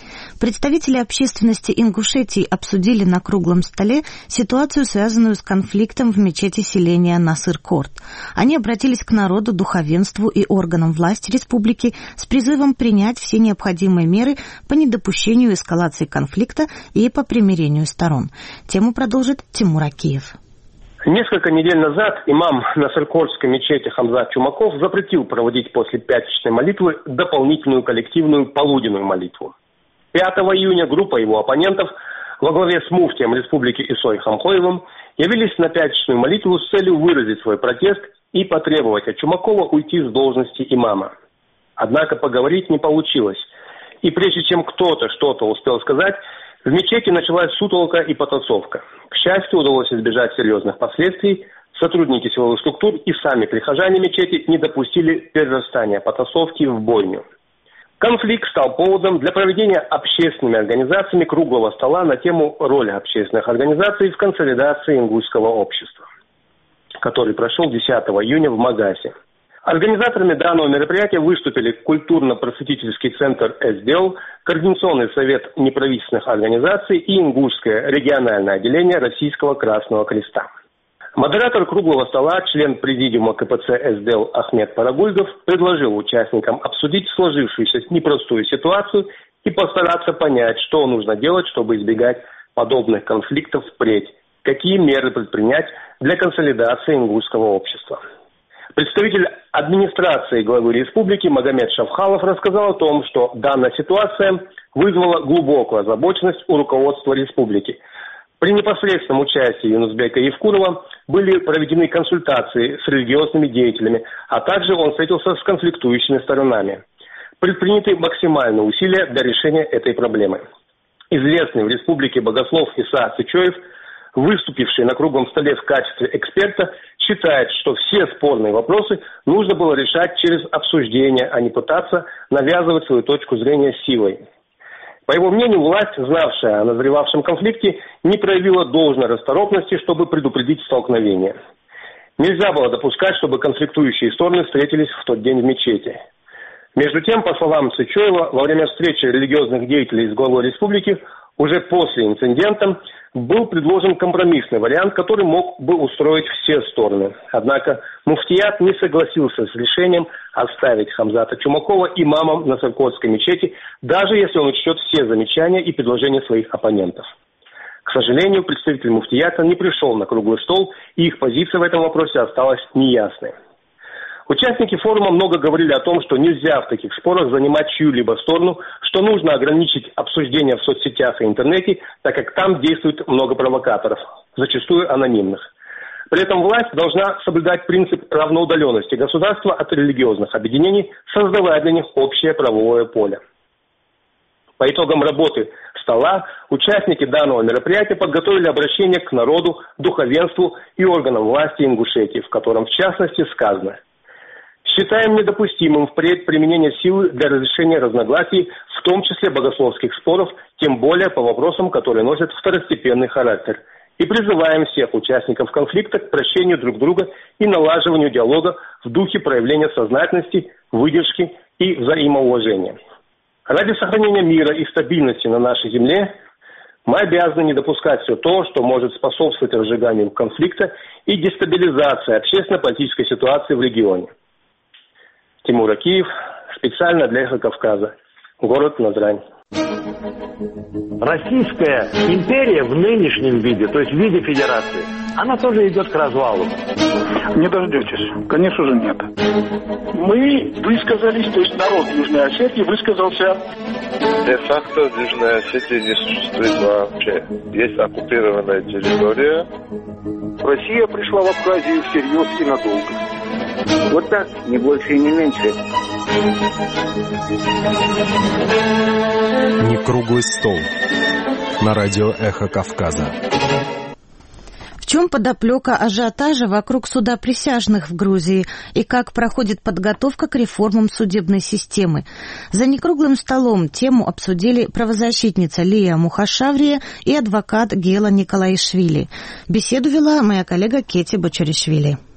[SPEAKER 1] Представители общественности Ингушетии обсудили на круглом столе ситуацию, связанную с конфликтом в мечети селения Насыр-Корт. Они обратились к народу, духовенству и органам власти республики с призывом принять все необходимые меры по недопущению эскалации конфликта и по примирению сторон. Тему продолжит Тимур Акиев.
[SPEAKER 9] Несколько недель назад имам Насыр-Кортской мечети Хамзат Чумаков запретил проводить после пятничной молитвы дополнительную коллективную полуденную молитву. 5 июня группа его оппонентов во главе с муфтием республики Исой Хамхоевым явились на пятничную молитву с целью выразить свой протест и потребовать от Чумакова уйти с должности имама. Однако поговорить не получилось, и прежде чем кто-то что-то успел сказать, в мечети началась сутолока и потасовка. К счастью, удалось избежать серьезных последствий. Сотрудники силовых структур и сами прихожане мечети не допустили перерастания потасовки в бойню. Конфликт стал поводом для проведения общественными организациями круглого стола на тему роли общественных организаций в консолидации ингушского общества, который прошел 10 июня в Магасе. Организаторами данного мероприятия выступили культурно-просветительский центр СДЛ, Координационный совет неправительственных организаций и Ингушское региональное отделение Российского Красного Креста. Модератор круглого стола, член президиума КПЦ СДЛ Ахмед Парагульгов предложил участникам обсудить сложившуюся непростую ситуацию и постараться понять, что нужно делать, чтобы избегать подобных конфликтов впредь, какие меры предпринять для консолидации ингушского общества. Представитель администрации главы республики Магомед Шавхалов рассказал о том, что данная ситуация вызвала глубокую озабоченность у руководства республики. При непосредственном участии Юнусбека Евкурова были проведены консультации с религиозными деятелями, а также он встретился с конфликтующими сторонами. Предприняты максимальные усилия для решения этой проблемы. Известный в республике богослов Иса Сычоев, выступивший на круглом столе в качестве эксперта, считает, что все спорные вопросы нужно было решать через обсуждение, а не пытаться навязывать свою точку зрения силой. По его мнению, власть, знавшая о назревавшем конфликте, не проявила должной расторопности, чтобы предупредить столкновение. Нельзя было допускать, чтобы конфликтующие стороны встретились в тот день в мечети. Между тем, по словам Сычоева, во время встречи религиозных деятелей с главой республики, уже после инцидента был предложен компромиссный вариант, который мог бы устроить все стороны. Однако муфтият не согласился с решением оставить Хамзата Чумакова имамом Насыр-Кортской мечети, даже если он учтет все замечания и предложения своих оппонентов. К сожалению, представитель муфтията не пришел на круглый стол, и их позиция в этом вопросе осталась неясной. Участники форума много говорили о том, что нельзя в таких спорах занимать чью-либо сторону, что нужно ограничить обсуждения в соцсетях и интернете, так как там действует много провокаторов, зачастую анонимных. При этом власть должна соблюдать принцип равноудаленности государства от религиозных объединений, создавая для них общее правовое поле. По итогам работы стола участники данного мероприятия подготовили обращение к народу, духовенству и органам власти Ингушетии, в котором в частности сказано: «Считаем недопустимым впредь применение силы для разрешения разногласий, в том числе богословских споров, тем более по вопросам, которые носят второстепенный характер, и призываем всех участников конфликта к прощению друг друга и налаживанию диалога в духе проявления сознательности, выдержки и взаимоуважения. Ради сохранения мира и стабильности на нашей земле мы обязаны не допускать все то, что может способствовать разжиганию конфликта и дестабилизации общественно-политической ситуации в регионе». Тимур Акиев, специально для «Эхо Кавказа», город Назрань.
[SPEAKER 10] Российская империя в нынешнем виде, то есть в виде федерации, она тоже идет к развалу.
[SPEAKER 11] Не дождетесь. Конечно же нет. Мы высказались, то есть народ Южной Осетии высказался.
[SPEAKER 12] Де-факто Южная Осетия не существует вообще. Есть оккупированная территория.
[SPEAKER 10] Россия пришла в Абхазию всерьез и надолго.
[SPEAKER 13] Вот так, не больше и не меньше.
[SPEAKER 8] Не круглый стол. На радио «Эхо Кавказа».
[SPEAKER 1] В чем подоплека ажиотажа вокруг суда присяжных в Грузии и как проходит подготовка к реформам судебной системы? За некруглым столом тему обсудили правозащитница Лия Мухашаврия и адвокат Гела Николаишвили. Беседу вела моя коллега Кети Бочаришвили.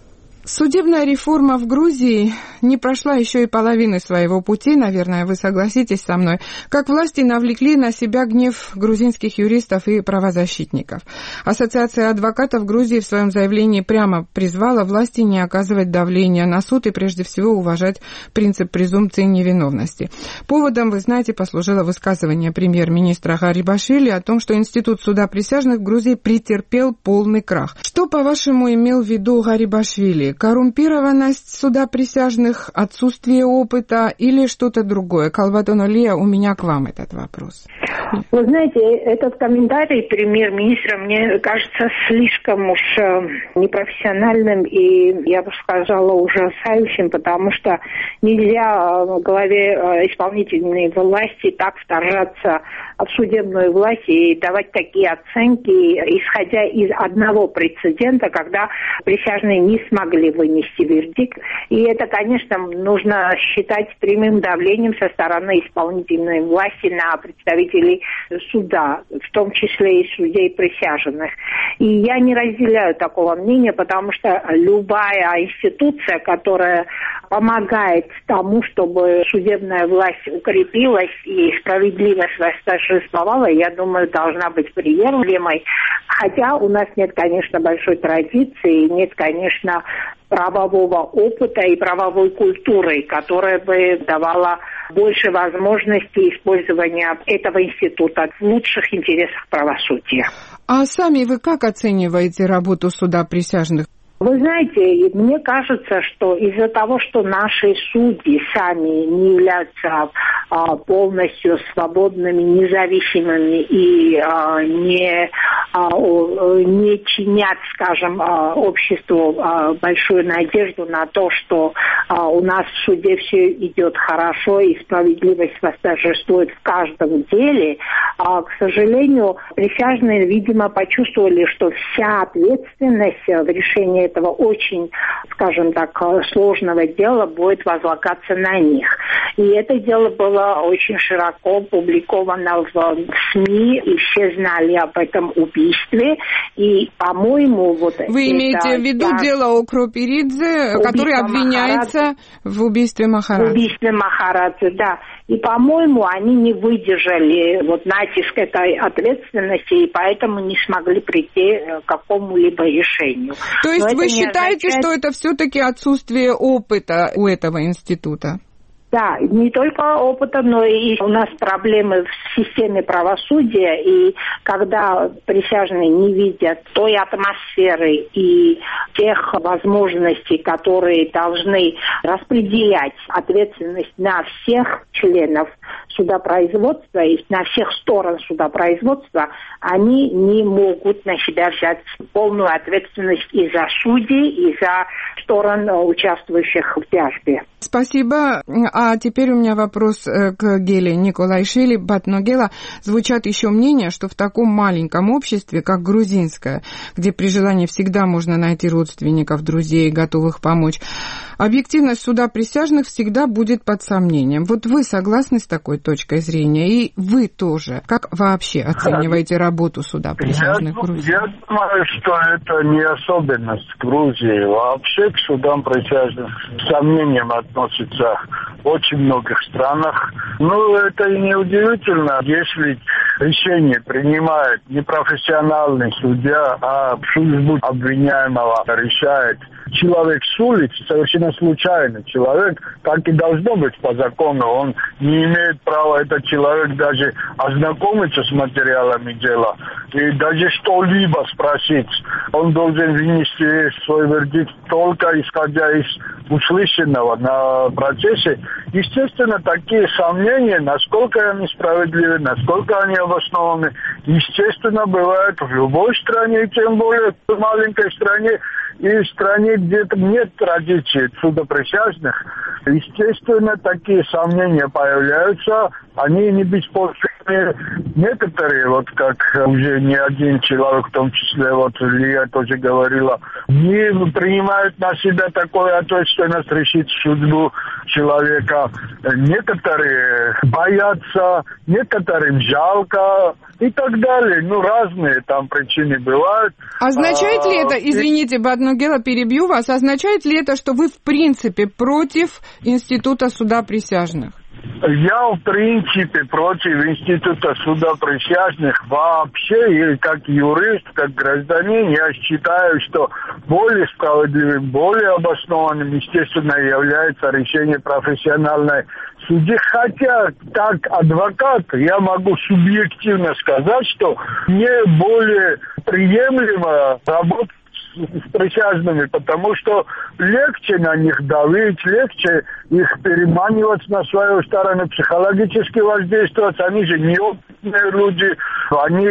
[SPEAKER 14] Судебная реформа в Грузии не прошла еще и половины своего пути, наверное, вы согласитесь со мной, как власти навлекли на себя гнев грузинских юристов и правозащитников. Ассоциация адвокатов Грузии в своем заявлении прямо призвала власти не оказывать давления на суд и прежде всего уважать принцип презумпции невиновности. Поводом, вы знаете, послужило высказывание премьер-министра Гарибашвили о том, что институт суда присяжных в Грузии претерпел полный крах. Что, по-вашему, имел в виду Гарибашвили? Коррумпированность суда присяжных, отсутствие опыта или что-то другое? Калватон Олия, у меня к вам этот вопрос.
[SPEAKER 15] Вы знаете, этот комментарий премьер-министра мне кажется слишком уж непрофессиональным и, я бы сказала, ужасающим, потому что нельзя главе исполнительной власти так вторгаться в судебную власть и давать такие оценки, исходя из одного прецедента, когда присяжные не смогли вынести вердикт. И это, конечно, нужно считать прямым давлением со стороны исполнительной власти на представителей суда, в том числе и судей присяжных. И я не разделяю такого мнения, потому что любая институция, которая помогает тому, чтобы судебная власть укрепилась и справедливость восторжествовала, я думаю, должна быть приемлемой. Хотя у нас нет, конечно, большой традиции, нет, конечно, правового опыта и правовой культуры, которая бы давала больше возможностей использования этого института в лучших интересах правосудия.
[SPEAKER 14] А сами вы как оцениваете работу суда присяжных?
[SPEAKER 15] Вы знаете, мне кажется, что из-за того, что наши судьи сами не являются полностью свободными, независимыми и не чинят, скажем, обществу большую надежду на то, что у нас в суде все идет хорошо и справедливость восторжествует в каждом деле, к сожалению, присяжные, видимо, почувствовали, что вся ответственность в решении этого очень, скажем так, сложного дела будет возлагаться на них. И это дело было очень широко опубликовано в СМИ, и все знали об этом убийстве. И, по-моему, вот
[SPEAKER 14] вы имеете в виду дело о Кропиридзе, который обвиняется в убийстве Махарадзе? В
[SPEAKER 15] убийстве Махарадзе, да. И, по-моему, они не выдержали натиск этой ответственности, и поэтому не смогли прийти к какому-либо решению.
[SPEAKER 14] То есть вы считаете, что это все-таки отсутствие опыта у этого института?
[SPEAKER 15] Да, не только опыта, но и у нас проблемы в системе правосудия, и когда присяжные не видят той атмосферы и тех возможностей, которые должны распределять ответственность на всех членов судопроизводства и на всех сторон судопроизводства, они не могут на себя взять полную ответственность и за судей, и за сторон, участвующих в тяжбе.
[SPEAKER 14] Спасибо. А теперь у меня вопрос к Геле Николайшвили. Батногела, звучат еще мнения, что в таком маленьком обществе, как грузинское, где при желании всегда можно найти родственников, друзей, готовых помочь, объективность суда присяжных всегда будет под сомнением. Вот вы согласны с такой точкой зрения? И вы тоже. Как вообще оцениваете работу суда присяжных в Грузии?
[SPEAKER 16] Я думаю, что это не особенность Грузии. Вообще к судам присяжных с сомнением относятся в очень многих странах. Ну, это и не удивительно, если решение принимает не профессиональный судья, а службу обвиняемого решает человек с улицы, совершенно случайный человек, так и должно быть по закону. Он не имеет права, этот человек, даже ознакомиться с материалами дела и даже что-либо спросить. Он должен вынести свой вердикт только исходя из услышанного на процессе. Естественно, такие сомнения, насколько они справедливы, насколько они обоснованы, естественно, бывают в любой стране, тем более в маленькой стране, и в стране, где нет традиции судоприсяжных. Естественно, такие сомнения появляются, они не беспочвенны. некоторые, вот как уже не один человек, в том числе вот Лия тоже говорила, не принимают на себя такое ответственность решить судьбу человека. Некоторые боятся, некоторым жалко и так далее. Ну, разные там причины бывают.
[SPEAKER 14] Означает ли это, извините, Батнугела, перебью вас, означает ли это, что вы в принципе против института суда присяжных?
[SPEAKER 16] Я, в принципе, против института суда присяжных вообще, и как юрист, как гражданин, я считаю, что более справедливым, более обоснованным, естественно, является решение профессиональной судьи. Хотя, как адвокат, я могу субъективно сказать, что мне более приемлемо работать с присяжными, потому что легче на них давить, легче их переманивать на свою сторону, психологически воздействовать. Они же неопытные люди, они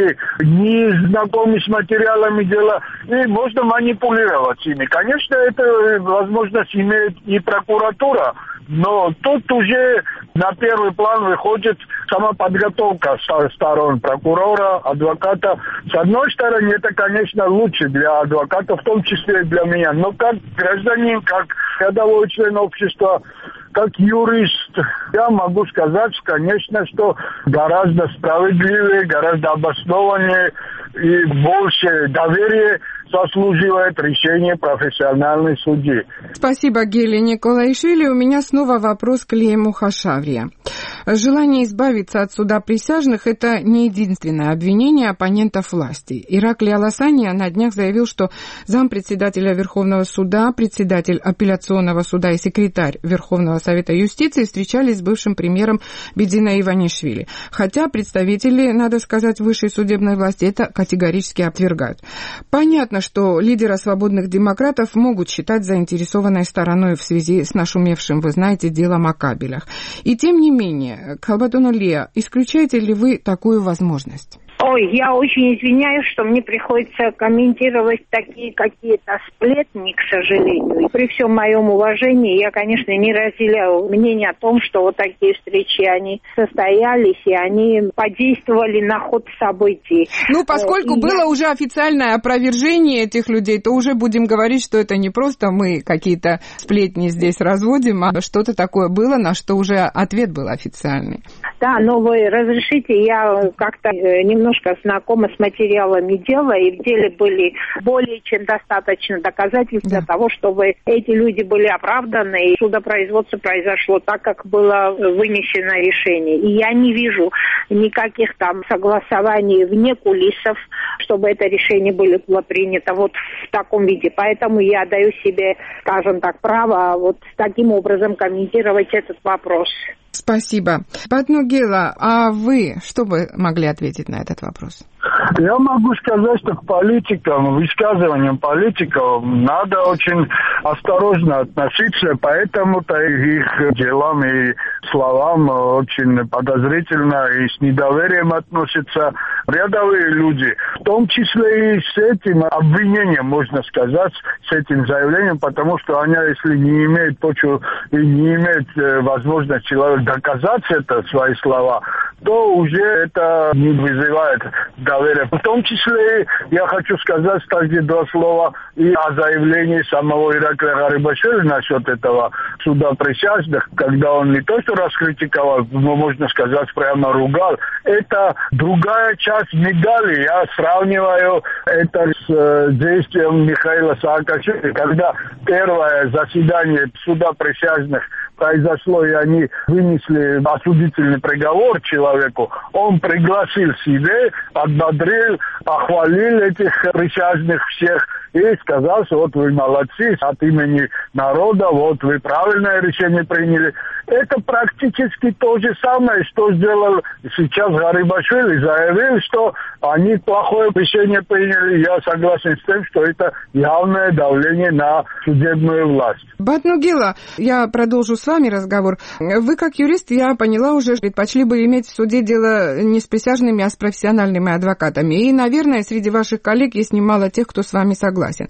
[SPEAKER 16] не знакомы с материалами дела, и можно манипулировать ими. Конечно, это возможность имеет и прокуратура, но тут уже на первый план выходит сама подготовка сторон прокурора, адвоката. С одной стороны, это, конечно, лучше для адвоката, в том числе и для меня. Но как гражданин, как рядовой член общества, как юрист, я могу сказать, конечно, что гораздо справедливее, гораздо обоснованнее и больше доверия заслуживает решение профессиональной судьи.
[SPEAKER 14] Спасибо, Гели Николаишвили. У меня снова вопрос к Лии Мухашаврия. Желание избавиться от суда присяжных – это не единственное обвинение оппонентов власти. Ираклий Аласанья на днях заявил, что зампредседателя Верховного суда, председатель апелляционного суда и секретарь Верховного совета юстиции встречались с бывшим премьером Бедзина Иванишвили. Хотя представители, надо сказать, высшей судебной власти это категорически отвергают. Понятно, что лидера свободных демократов могут считать заинтересованной стороной в связи с нашумевшим, вы знаете, делом о кабелях. И тем не менее, Калбатону Лия, исключаете ли вы такую возможность?
[SPEAKER 15] Ой, я очень извиняюсь, что мне приходится комментировать такие какие-то сплетни, к сожалению. И при всем моем уважении я, конечно, не разделяю мнение о том, что вот такие встречи, они состоялись, и они подействовали на ход событий.
[SPEAKER 14] Ну, поскольку было уже официальное опровержение этих людей, то уже будем говорить, что это не просто мы какие-то сплетни здесь разводим, а что-то такое было, на что уже ответ был официальный.
[SPEAKER 15] Да, но вы разрешите, я как-то немножко знакома с материалами дела, и в деле были более чем достаточно доказательств для того, чтобы эти люди были оправданы, и судопроизводство произошло так, как было вынесено решение. И я не вижу никаких там согласований вне кулисов, чтобы это решение было принято вот в таком виде. Поэтому я даю себе, скажем так, право вот таким образом комментировать этот вопрос.
[SPEAKER 14] Спасибо. Батнугела, а вы что бы могли ответить на этот вопрос?
[SPEAKER 16] Я могу сказать, что к политикам, высказываниям политиков надо очень осторожно относиться, поэтому-то их делам и словам очень подозрительно и с недоверием относятся рядовые люди. В том числе и с этим обвинением, можно сказать, с этим заявлением, потому что они, если не имеют почву и не имеют возможность человек доказать это, свои слова, то уже это не вызывает доверия. В том числе я хочу сказать также два слова и о заявлении самого Ираклия Гарибашвили насчет этого суда присяжных, когда он не то что раскритиковал, но, можно сказать, прямо ругал. Это другая часть медали. Я сравниваю это с действием Михаила Саакашвили, когда первое заседание суда присяжных произошло, и они вынесли осудительный приговор человеку, он пригласил себе, отбодрил, похвалил этих присяжных всех и сказал, что вот вы молодцы, от имени народа, вот вы правильное решение приняли. Это практически то же самое, что сделал сейчас Гарибашвили, заявил, что они плохое решение приняли. Я согласен с тем, что это явное давление на судебную власть.
[SPEAKER 14] Батнугела, я продолжу с вами разговор. Вы, как юрист, я поняла уже, предпочли бы иметь в суде дело не с присяжными, а с профессиональными адвокатами. И, наверное, среди ваших коллег есть немало тех, кто с вами согласен.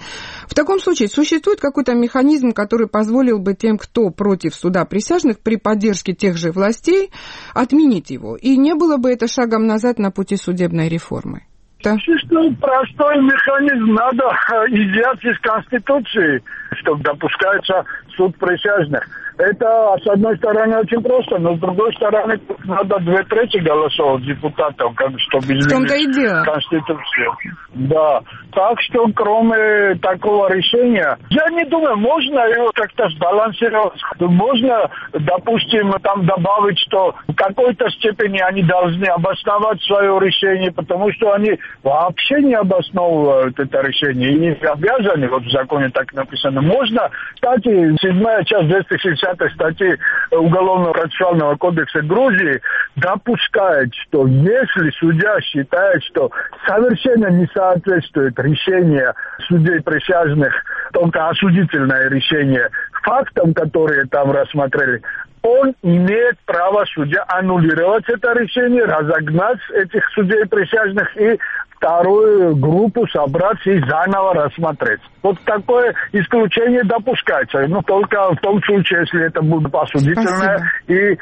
[SPEAKER 14] В таком случае существует какой-то механизм, который позволил бы тем, кто против суда присяжных, при поддержке тех же властей, отменить его? И не было бы это шагом назад на пути судебной реформы?
[SPEAKER 16] Существует простой механизм. Надо изъять из Конституции, чтобы допускается суд присяжных. Это, с одной стороны, очень просто, но с другой стороны, надо 2/3 голосов депутатов, чтобы изменить Конституцию. Да. Так что, кроме такого решения, я не думаю, можно его как-то сбалансировать. Можно, допустим, там добавить, что в какой-то степени они должны обосновать свое решение, потому что они вообще не обосновывают это решение и не обязаны, вот в законе так написано. Можно, кстати, 7-я часть 260 статьи Уголовно-процессуального кодекса Грузии допускает, что если судья считает, что совершенно не соответствует решение судей присяжных, только осудительное решение, фактам, которые там рассмотрели, он имеет право, судья, аннулировать это решение, разогнать этих судей присяжных и вторую группу собрать и заново рассмотреть. Вот такое исключение допускается. Но только в том случае, если это будет осудительное и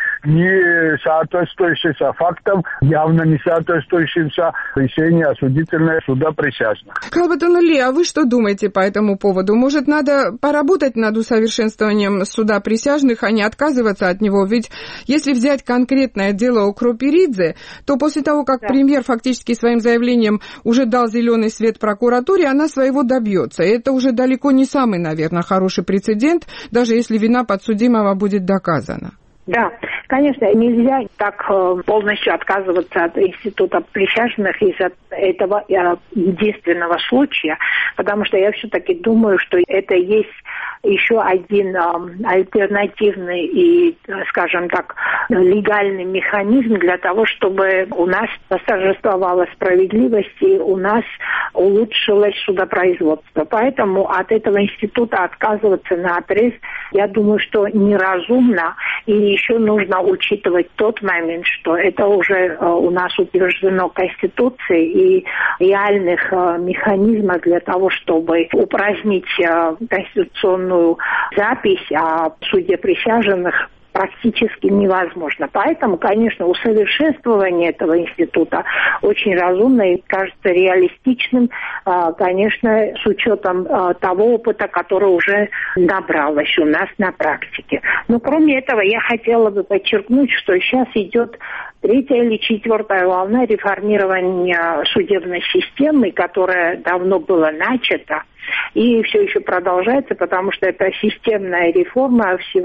[SPEAKER 16] не соответствующее фактам, явно не соответствующимся решению осудительное суда присяжных.
[SPEAKER 14] Калбатан Али, а вы что думаете по этому поводу? Может, надо поработать над усовершенствованием суда присяжных, а не отказываться от него? Ведь если взять конкретное дело о Крупиридзе, то после того, как премьер фактически своим заявлением уже дал зеленый свет прокуратуре, она своего добьется. И это уже далеко не самый, наверное, хороший прецедент, даже если вина подсудимого будет доказана.
[SPEAKER 15] Да, конечно, нельзя так полностью отказываться от института присяжных из-за этого единственного случая, потому что я все-таки думаю, что это есть еще один альтернативный и, скажем так, легальный механизм для того, чтобы у нас восторжествовала справедливость и у нас улучшилось судопроизводство. Поэтому от этого института отказываться наотрез, я думаю, что неразумно. И еще нужно учитывать тот момент, что это уже у нас утверждено Конституцией, и реальных механизмов для того, чтобы упразднить конституционную запись о суде присяжных, практически невозможно. Поэтому, конечно, усовершенствование этого института очень разумно и кажется реалистичным, конечно, с учетом того опыта, который уже набралось у нас на практике. Но кроме этого, я хотела бы подчеркнуть, что сейчас идет 3-я или 4-я волна реформирования судебной системы, которая давно была начата и все еще продолжается, потому что это системная реформа всей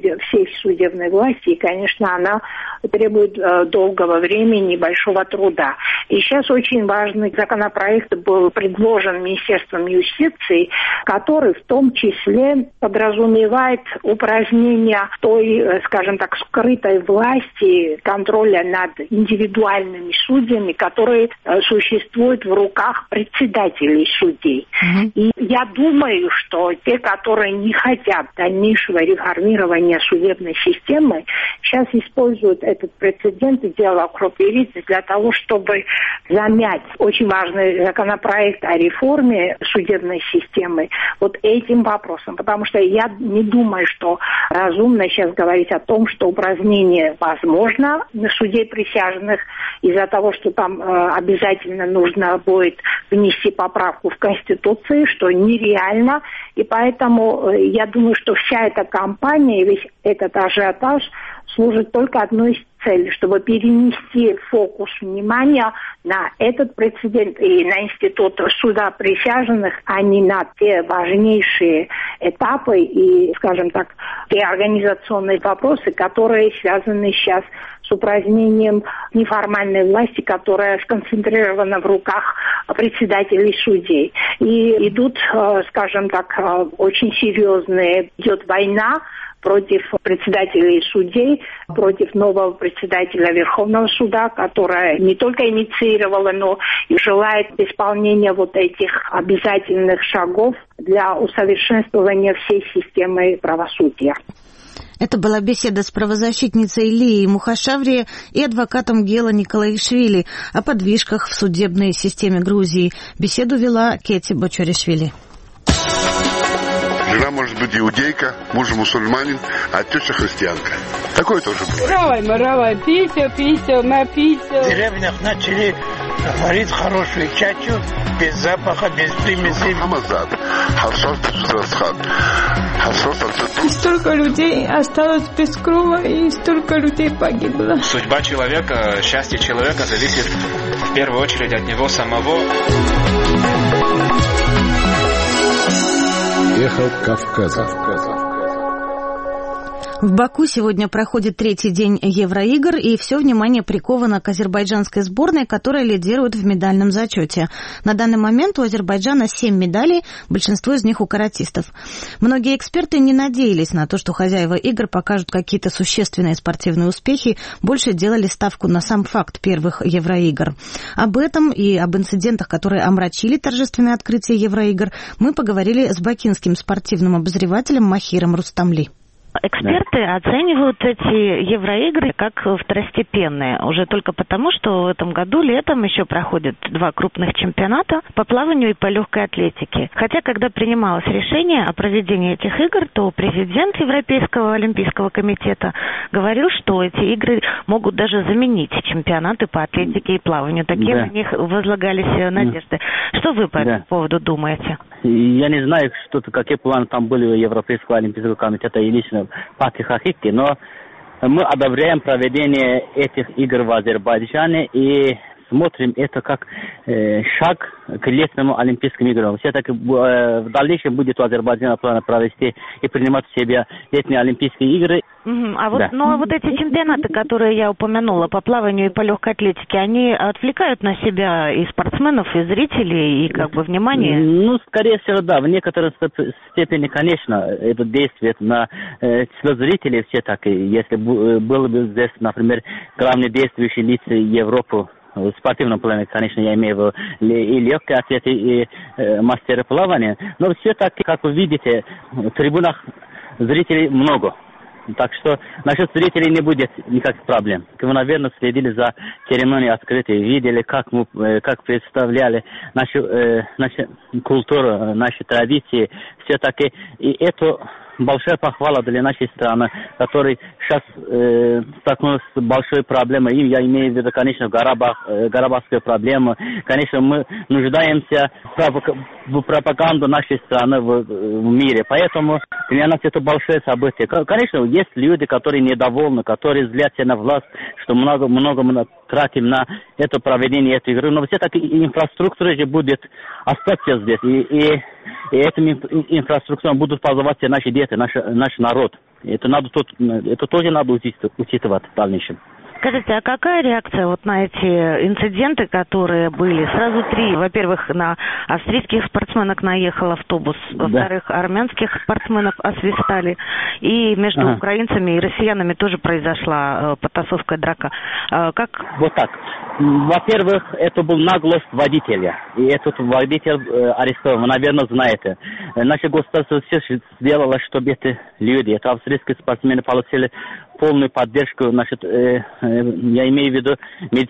[SPEAKER 15] судебной власти, и, конечно, она требует долгого времени и большого труда. И сейчас очень важный законопроект был предложен Министерством юстиции, который в том числе подразумевает упразднение той, скажем так, скрытой власти, контроля над индивидуальными судьями, которые существуют в руках председателей судей. И я думаю, что те, которые не хотят дальнейшего реформирования судебной системы, сейчас используют этот прецедент и дело Крупиридзе для того, чтобы замять очень важный законопроект о реформе судебной системы вот этим вопросом. Потому что я не думаю, что разумно сейчас говорить о том, что упразднение возможно на судей присяжных из-за того, что там обязательно нужно будет внести поправку в Конституцию, что нереально. И поэтому я думаю, что вся эта кампания и весь этот ажиотаж служит только одной цели, чтобы перенести фокус внимания на этот прецедент и на институт суда присяжных, а не на те важнейшие этапы и, скажем так, те организационные вопросы, которые связаны сейчас с упразднением неформальной власти, которая сконцентрирована в руках председателей судей. И идут, скажем так, очень серьезные, идет война против председателей судей, против нового председателя Верховного суда, которая не только инициировала, но и желает исполнения вот этих обязательных шагов для усовершенствования всей системы правосудия.
[SPEAKER 1] Это была беседа с правозащитницей Лией Мухашаври и адвокатом Гела Николаишвили о подвижках в судебной системе Грузии. Беседу вела Кети Бочоришвили.
[SPEAKER 17] Жена может быть иудейка, муж мусульманин, а теща христианка. Такое тоже бывает.
[SPEAKER 18] Равай, пися, напися.
[SPEAKER 19] В деревнях начали варить хорошую чачу, без запаха, без примесей.
[SPEAKER 18] И столько людей осталось без крова, и столько людей погибло.
[SPEAKER 20] Судьба человека, счастье человека зависит в первую очередь от него самого.
[SPEAKER 8] Эхо Кавказа.
[SPEAKER 1] В Баку сегодня проходит третий день Евроигр, и все внимание приковано к азербайджанской сборной, которая лидирует в медальном зачете. На данный момент у Азербайджана 7 медалей, большинство из них у каратистов. Многие эксперты не надеялись на то, что хозяева игр покажут какие-то существенные спортивные успехи, больше делали ставку на сам факт первых Евроигр. Об этом и об инцидентах, которые омрачили торжественное открытие Евроигр, мы поговорили с бакинским спортивным обозревателем Махиром Рустамли.
[SPEAKER 21] Эксперты оценивают эти Евроигры как второстепенные, уже только потому, что в этом году летом еще проходят 2 крупных чемпионата по плаванию и по легкой атлетике. Хотя, когда принималось решение о проведении этих игр, то президент Европейского олимпийского комитета говорил, что эти игры могут даже заменить чемпионаты по атлетике и плаванию. Такие на них возлагались надежды. Что вы по этому поводу думаете?
[SPEAKER 22] Я не знаю, какие планы там были у Европейского олимпийского комитета и лично Паки Хахики, но мы одобряем проведение этих игр в Азербайджане и смотрим это как шаг к летнему Олимпийским играм. Все-таки в дальнейшем будет у Азербайджана план провести и принимать в себя летние Олимпийские игры.
[SPEAKER 21] Но вот эти чемпионаты, которые я упомянула по плаванию и по легкой атлетике, они отвлекают на себя и спортсменов, и зрителей, и внимание?
[SPEAKER 22] Скорее всего, да. В некоторой степени, конечно, это действует на число зрителей все-таки. Если было бы здесь, например, главные действующие лица Европы, в спортивном плане, конечно, я имею в виду и легкие атлеты, и мастеры плавания. Но все-таки, как вы видите, в трибунах зрителей много. Так что насчет зрителей не будет никаких проблем. Вы, наверное, следили за церемонией открытия, видели, как мы представляли нашу культуру, наши традиции. Все-таки и это большая похвала для нашей страны, которая сейчас столкнулась с большой проблемой. И я имею в виду, конечно, Карабахскую проблему. Конечно, мы нуждаемся в пропаганду нашей страны в мире. Поэтому для нас это большое событие. Конечно, есть люди, которые недовольны, которые злятся на власть, что много мы тратим на это проведение этой игры. Но все-таки инфраструктура же будет остаться здесь. И этим инфраструктурам будут пользоваться наши дети, наш народ. Это тоже надо учитывать в дальнейшем.
[SPEAKER 21] Скажите, а какая реакция на эти инциденты, которые были? Сразу 3. Во-первых, на австрийских спортсменок наехал автобус. Во-вторых, армянских спортсменов освистали. И между украинцами и россиянами тоже произошла потасовка, драка.
[SPEAKER 22] Вот так. Во-первых, это был наглость водителя. И этот водитель арестован. Вы, наверное, знаете. Наше государство все сделало, чтобы эти люди, это австрийские спортсмены, получили полную поддержку, я имею в виду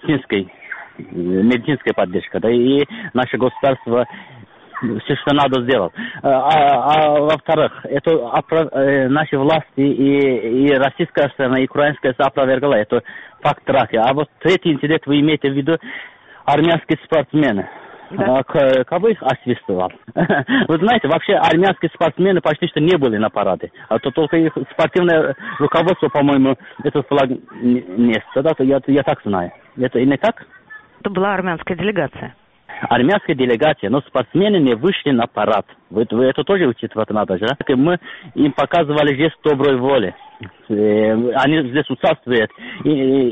[SPEAKER 22] медицинская поддержка, и наше государство все, что надо, сделать. Во-вторых, это наши власти и российская сторона, и украинская опровергла, это факт драки. А вот третий инцидент вы имеете в виду армянские спортсмены. Кого их освистывал? Вы знаете, вообще армянские спортсмены почти что не были на параде. А то только их спортивное руководство, по-моему, этот флаг несет. Да, я так знаю. Это и не так?
[SPEAKER 21] Это была армянская делегация.
[SPEAKER 22] Армянская делегация, но спортсмены не вышли на парад. Это тоже учитывать надо же. Мы им показывали жест доброй воли. Они здесь участвуют, и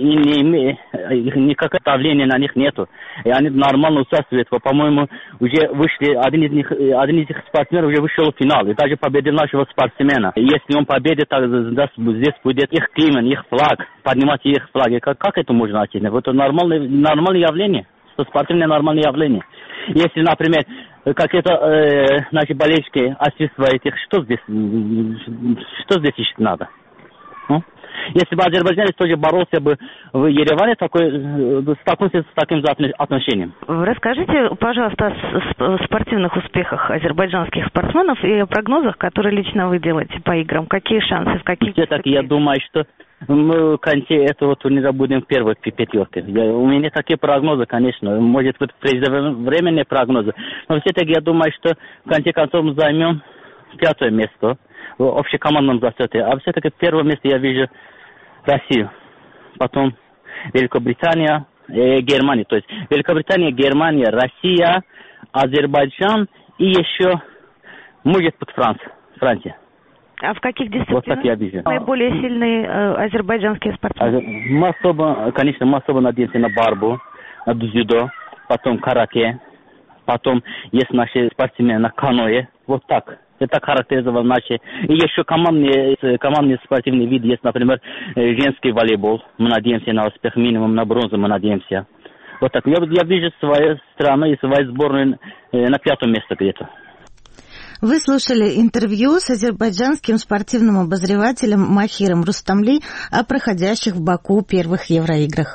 [SPEAKER 22] никакого давления на них нету. И они нормально участвуют. По-моему, уже вышли, один из этих спортсменов уже вышел в финал, и даже победил нашего спортсмена. Если он победит, то здесь будет их клейман, их флаг, поднимать их флаги. Как это можно оценить? Это нормальное явление. Это спортивное нормальное явление. Если, например, какие-то наши болельщики освистывают их, что здесь еще надо? Если бы азербайджанец тоже боролся бы в Ереване, столкнулся с таким отношением.
[SPEAKER 21] Расскажите, пожалуйста, о спортивных успехах азербайджанских спортсменов и о прогнозах, которые лично вы делаете по играм. Какие шансы, в каких...
[SPEAKER 22] Все-таки я думаю, что мы в конце этого турнира будем в первой пятерке. У меня такие прогнозы, конечно. Может быть, преждевременные прогнозы. Но все-таки я думаю, что в конце концов мы займем 5-е место в общекомандном зачете. А все-таки первое место я вижу Россию. Потом Великобритания, Германия. То есть Великобритания, Германия, Россия, Азербайджан и еще, может быть, Франция.
[SPEAKER 21] А в каких дисциплинах
[SPEAKER 22] вот так я вижу.
[SPEAKER 21] Наиболее сильные азербайджанские спортсмены?
[SPEAKER 22] Мы особо надеемся на борьбу, на дзюдо, потом карате, потом есть наши спортсмены на каноэ. Вот так. Это характеризовано наши. И еще командные спортивные виды есть, например, женский волейбол. Мы надеемся на успех, минимум на бронзу мы надеемся. Вот так. Я вижу свою страну и свою сборную на 5-м месте где-то.
[SPEAKER 1] Вы слушали интервью с азербайджанским спортивным обозревателем Махиром Рустамли о проходящих в Баку первых Евроиграх.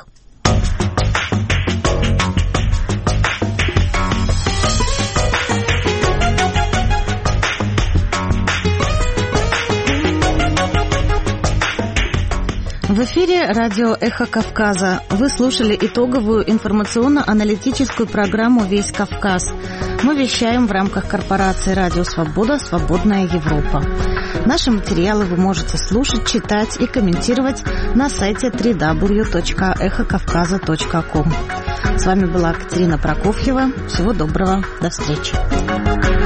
[SPEAKER 1] В эфире радио «Эхо Кавказа». Вы слушали итоговую информационно-аналитическую программу «Весь Кавказ». Мы вещаем в рамках корпорации «Радио Свобода. Свободная Европа». Наши материалы вы можете слушать, читать и комментировать на сайте www.эхокавказа.ком. С вами была Катерина Прокофьева. Всего доброго. До встречи.